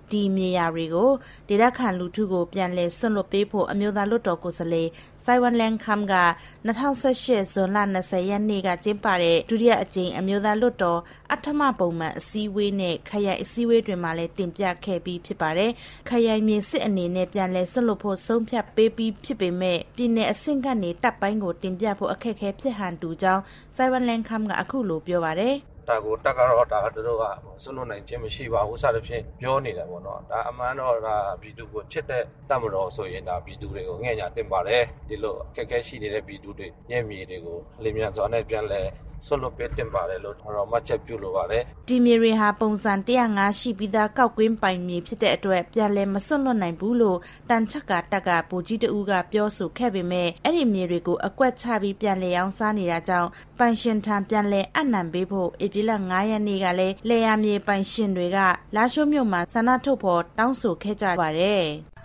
ဒီမြေယာတွေကိုဒေသခံလူထုကိုပြန်လည်ဆွန့်လွတ်ပေးဖို့အမျိုးသားလွှတ်တော်ကိုယ်စားလှယ်စိုင်းဝမ်လန်ခမ်က၂၀၁၈ဇွန်လ၂၀ရက်နေ့ကကျင်းပတဲ့ဒုတိယအကြိမ်အမျိုးသားလွှတ်တော်အထမပုံမှန်အစည်းအဝေးနဲ့ခရိုင်အစည်းအဝေးတွင်မှလည်းတင်ပြခဲ့ပြီးဖြစ်ပါတယ်။ခရိုင်မြေစစ်အနေနဲ့ပြန်လည်ဆွန့်လွတ်ဖို့ဆုံးဖြတ်ပေးပြီးဖြစ်ပေမဲ့ပြည်내အဆင့်ကနေတပ်ပိုင်းကိုတင်ပြဖို့အခက်အခဲဖြစ်ဟန်တူကြောင်းစိုင်းဝမ်လန်ခမ်ကအခုလိုပြောပါတယ်။ဒါကိုတက်ကတော့ဒါတို့ကစွန့်လွတ်နိုင်ခြင်းမရှိပါဘူးစသဖြင့်ပြောနေတယ်ပေါ့နော်ဒါအမှန်တော့ဒါပြည်သူကိုချစ်တဲ့တတ်မတော်ဆိုရင်ဒါပြည်သူတွေကိုငှဲ့ညာတင်ပါတယ်ဒီလိုအခက်အခဲရှိနေတဲ့ပြည်သူတွေညံ့မြေတွေကိုလင်းမြန်စွာနဲ့ပြန်လဲဆွတ်လွတ်ပေးတင်ပါတယ်လို့တော့မှတ်ချက်ပြုလိုပါတယ်ဒီမြေတွေဟာပုံစံ၁၀၅ရှိပြီးသားကောက်ကွင်းပိုင်မြေဖြစ်တဲ့အတွက်ပြန်လဲမဆွတ်လွတ်နိုင်ဘူးလို့တန်ချက်ကတက်ကပူကြီးတူကပြောဆိုခဲ့ပေမဲ့အဲ့ဒီမြေတွေကိုအကွက်ချပြီးပြန်လဲအောင်စားနေတာကြောင့်ပိုင်ရှင်ထံပြန်လဲအနံပေးဖို့ဧပြီလ၅ရက်နေ့ကလည်းလေယာမြေပိုင်ရှင်တွေကလာရှိုးမြို့မှာဆန္ဒထုတ်ဖော်တောင်းဆိုခဲ့ကြပါတယ်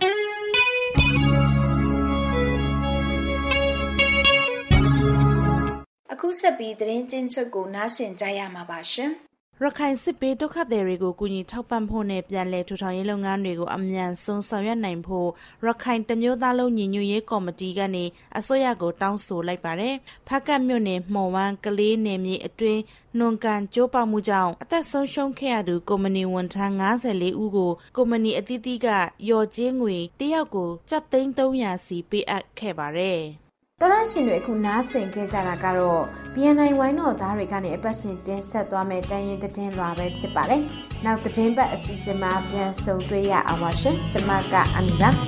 အခုဆက်ပြီးသတင်းကျဉ်းချုပ်ကိုနားဆင်ကြရမှာပါရှင်ရခိုင်စစ်ဘေးဒုက္ခသည်တွေကိုကူညီထောက်ပံ့ဖို့နဲ့ပြန်လည်ထူထောင်ရေးလုပ်ငန်းတွေကိုအမြန်ဆုံးဆောင်ရွက်နိုင်ဖို့ရခိုင်တမျိုးသားလုံးညီညွတ်ရေးကော်မတီကနေအစိုးရကိုတောင်းဆိုလိုက်ပါတယ်။ဖားကတ်မြို့နယ်မှော်ဝမ်းကလေးနယ်မြေအတွင်းနွန်ကန်ကျိုးပေါမှုကြောင့်အသက်ဆုံးရှုံးခဲ့ရသူကုမ္ပဏီဝန်ထမ်း၅၄ဦးကိုကုမ္ပဏီအသီးသီးကရော်ကြေးငွေတယောက်ကိုကျပ်သိန်း၃ရာစီပေးအပ်ခဲ့ပါတယ်။တော်ရရှင်တွေအခုနားဆင်ခဲ့ကြတာကတော့ ဘီ အန် အိုင် ဝိုင်းတော်သားတွေကနေအပတ်စဉ်တင်ဆက်သွားမယ့်တိုင်းရင်းသတင်းလွှာပဲဖြစ်ပါတယ်။နောက်သတင်းပတ်အစီအစဉ်မှာပြန်ဆုံတွေ့ရအောင်ပါရှင်။ကျွန်မကအမီလာ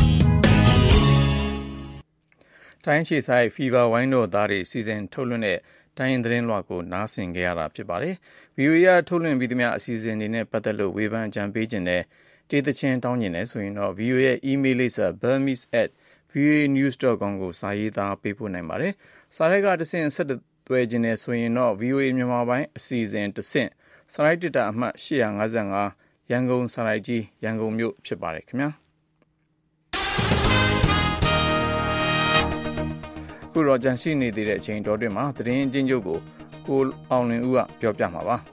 ။တိုင်းချီဆိုင် Fever ဝိုင်းတော်သားတွေစီစဉ်ထုတ်လွှင့်တဲ့တိုင်းရင်းသတင်းလွှာကိုနားဆင်ခဲ့ရတာဖြစ်ပါတယ်။ ဗီ အို အေ ကထုတ်လွှင့်ပြီးသမျှအစီအစဉ်တွေနဲ့ပတ်သက်လို့ဝေဖန်အကြံပေးခြင်းနဲ့တေးသချင်းတောင်းခြင်းနဲ့ဆိုရင်တော့ ဗီ အို အေ ရဲ့ email လိပ်စာ burmese at v o a news dot com ကိုစာရေးသားပေးပို့နိုင်ပါတယ်။စာရိုက်ကတစ်ဆင့်ဆက်သွယ်ခြင်းနဲ့ဆိုရင်တော့ ဗီ အို အေ မြန်မာပိုင်းအစီအစဉ်တစ်ဆင့်စာရိုက်တစ်တာအမှတ်၈၅၅ရန်ကုန်စာရိုက်ကြီးရန်ကုန်မြို့ဖြစ်ပါတယ်ခင်ဗျာ။ခုတော့ကြန့်ရှိနေသေးတဲ့အချိန်တော်တွင်မှာသတင်းအချင်းချုပ်ကိုကိုအောင်လင်ဦးကပြောပြမှာပါ။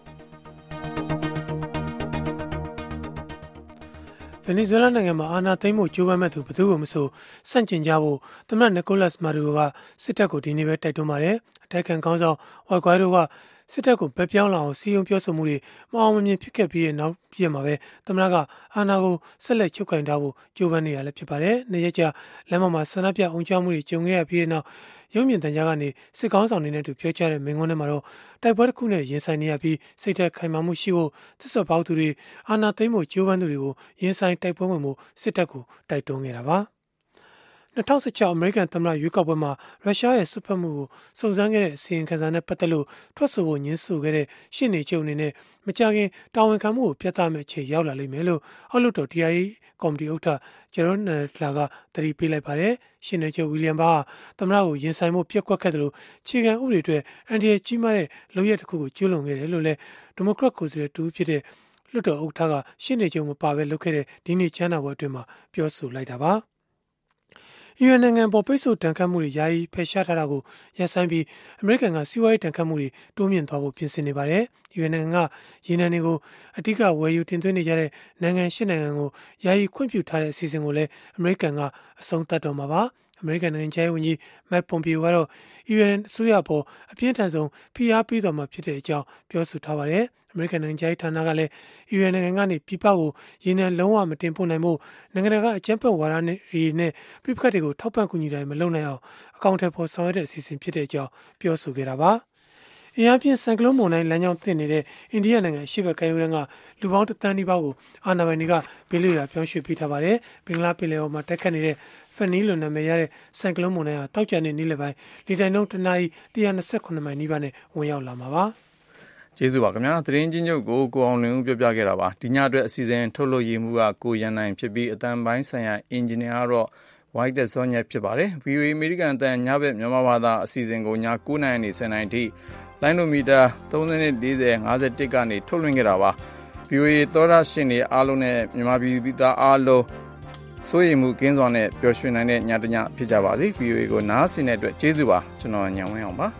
ဗင်နီဇွဲလားနိုင်ငံမှာအာဏာသိမ်းမှုကြိုးပမ်းမဲ့သူဘယ်သူမှမဆိုဆန့်ကျင်ကြဖို့သမ္မတနီကိုလတ်မာဒူရိုကစစ်တပ်ကိုဒီနေ့ပဲတိုက်တွန်းပါတယ်။အတိုက်ခံခေါင်းဆောင်ဝိုက်ကွိုင်တို့ကစစ်တပ်ကိုဗက်ပြောင်းလာအောင်စီယုံပြောဆိုမှုတွေမအောင်မမြင်ဖြစ်ခဲ့ပြီးတဲ့နောက်ပြည့်မှာပဲသမ္မတကအာဏာကိုဆက်လက်ချုပ်ကင်ထားဖို့ကြိုးပမ်းနေတာလည်းဖြစ်ပါတယ်။နေ့ရက်ကြာလမ်းမမှာဆန္ဒပြအောင်ချမှုတွေကြုံခဲ့ရပြီးတဲ့နောက်ရုံမြင့်တန်ကြားကနေစစ်ကောင်းဆောင်တွေနဲ့တူပြောကြားတဲ့မိန့်ခွန်းထဲမှာတော့တိုက်ပွဲတစ်ခုနဲ့ရင်ဆိုင်နေရပြီးစိတ်သက်ခိုင်မာမှုရှိဖို့သစ္စာပေါက်သူတွေအာဏာသိမ်းဖို့ကြိုးပမ်းသူတွေကိုရင်ဆိုင်တိုက်ပွဲဝင်မှုစစ်တပ်ကိုတိုက်တွန်းခဲ့တာပါ၂၀၁၆အမေရိကန်သမ္မတရွေးကောက်ပွဲမှာရုရှားရဲ့စွက်ဖက်မှုကိုစုံစမ်းခဲ့တဲ့အစီရင်ခံစာနဲ့ပတ်သက်လို့ထွက်ဆိုဖို့ညှင်းဆိုခဲ့တဲ့ရှင်းနေချုပ်အနေနဲ့မကြခင်တာဝန်ခံမှုကိုပြသမယ့်အခြေရောက်လာလိမ့်မယ်လို့အောက်လွှတ်တော် တရားရေးကော်မတီဥက္ကဋ္ဌဂျေရိုနယ်လာကသတိပေးလိုက်ပါတယ်။ရှင်းနေချုပ်ဝီလီယံဘာကသမ္မတကိုရင်ဆိုင်မှုပြက်ကွက်ခဲ့တယ်လို့ခြေခံဥပဒေအတွက်အန်ဒီရဲ့ကြီးမားတဲ့လုပ်ရက်တစ်ခုကိုကျူးလွန်ခဲ့တယ်လို့လည်းဒီမိုကရက်ကိုယ်စားလှယ်တူဖြစ်တဲ့လွှတ်တော်ဥက္ကဋ္ဌကရှင်းနေချုပ်မပါဘဲလုပ်ခဲ့တဲ့ဒီနေ့ချမ်းသာပွဲအတွင်းမှာပြောဆိုလိုက်တာပါ။အီရန်နိုင်ငံပေါ်ပိတ်ဆို့တန်ခတ်မှုတွေယာယီဖယ်ရှားထားတာကိုရပ်ဆိုင်းပြီးအမေရိကန်ကစီးပွားရေးတန်ခတ်မှုတွေတိုးမြင့်သွားဖို့ပြင်ဆင်နေပါတယ်။အီရန်နိုင်ငံကရေနံတွေကိုအဓိကဝယ်ယူတင်သွင်းနေကြတဲ့နိုင်ငံရှစ်နိုင်ငံကိုယာယီခွင့်ပြုထားတဲ့အစီအစဉ်ကိုလည်းအမေရိကန်ကအဆုံးသတ်တော့မှာပါ။အမေရိကန်နိုင်ငံခြားရေးဝန်ကြီးမက်ပွန်ပီယိုကတော့အီရန်အစိုးရပေါ်အပြင်းထန်ဆုံးဖိအားပေးသွားမှာဖြစ်တဲ့အကြောင်းပြောဆိုထားပါတယ်။အမေရိကန်နိုင်ငံခြားရေးဌာနကလည်းအီရန်နိုင်ငံကနေပြည်ပကိုရေနံလုံးဝမတင်ပို့နိုင်ဖို့နိုင်ငံတကာအကြမ်းဖက်ဝါဒနဲ့ပြည်ပခတ်တွေကိုထောက်ပံ့ကူညီတိုင်းမလုပ်နိုင်အောင်အကောင့်ထဲပေါ်ဆောင်ရွက်တဲ့အစီအစဉ်ဖြစ်တဲ့အကြောင်းပြောဆိုခဲ့တာပါ။အင်အားပြင်းဆိုင်ကလုန်းမုန်တိုင်းလမ်းကြောင်းသင့်နေတဲ့အိန္ဒိယနိုင်ငံအရှေ့ဘက်ကမ်းရိုးတန်းကလူပေါင်းတစ်သန်းနီးပါးကိုအာဏာပိုင်တွေကဘေးလွတ်ရာပြောင်းရွှေ့ပေးထားပါတယ်။ဘင်္ဂလားပင်လယ်အော်မှာတက်ခတ်နေတဲ့ဖန်နီလိုနာမည်ရတဲ့ဆိုင်ကလုန်းမုန်တိုင်းဟာတောက်ကျနေနေ့လယ်ပိုင်းလေတိုင်နှုန်းတစ်နာရီ၁၂၇မိုင်နီးပါးနဲ့ဝင်ရောက်လာမှာပါ။ကျေးဇူးပါခင်ဗျာသတင်းချင်းချုပ်ကိုကိုအောင်လင်းဦးပြောပြခဲ့တာပါဒီညအတွက်အစီအစဉ်ထုတ်လို့ရမှုကကိုရန်နိုင်ဖြစ်ပြီးအတန်ပိုင်းဆိုင်ရာအင်ဂျင်နီယာကတော့ White Zone ဖြစ်ပါတယ် ဗီ အို အေ အမေရိကန်အတန်ညဘက်မြန်မာဘာသာအစီအစဉ်ကိုည၉နာရီနေ၁၀နာရီထိလိုင်းနိုမီတာ၃၄၀ ၅၁ကနေထုတ်လွှင့်ခဲ့တာပါ ဗီ အို အေ သောရရှင်တွေအားလုံးနဲ့မြန်မာပြည်ပြည်သားအားလုံးစိုးရိမ်မှုကင်းစွာနဲ့ပျော်ရွှင်နိုင်တဲ့ညတညဖြစ်ကြပါစေ ဗီ အို အေ ကိုနားဆင်တဲ့အတွက်ကျေးဇူးပါကျွန်တော်ညံဝင်းအောင်ပါ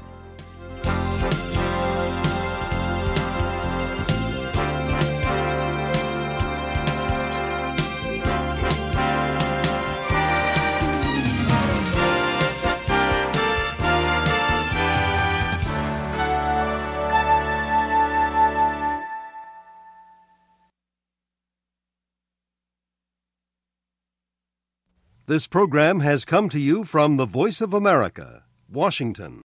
This program has come to you from the Voice of America, Washington.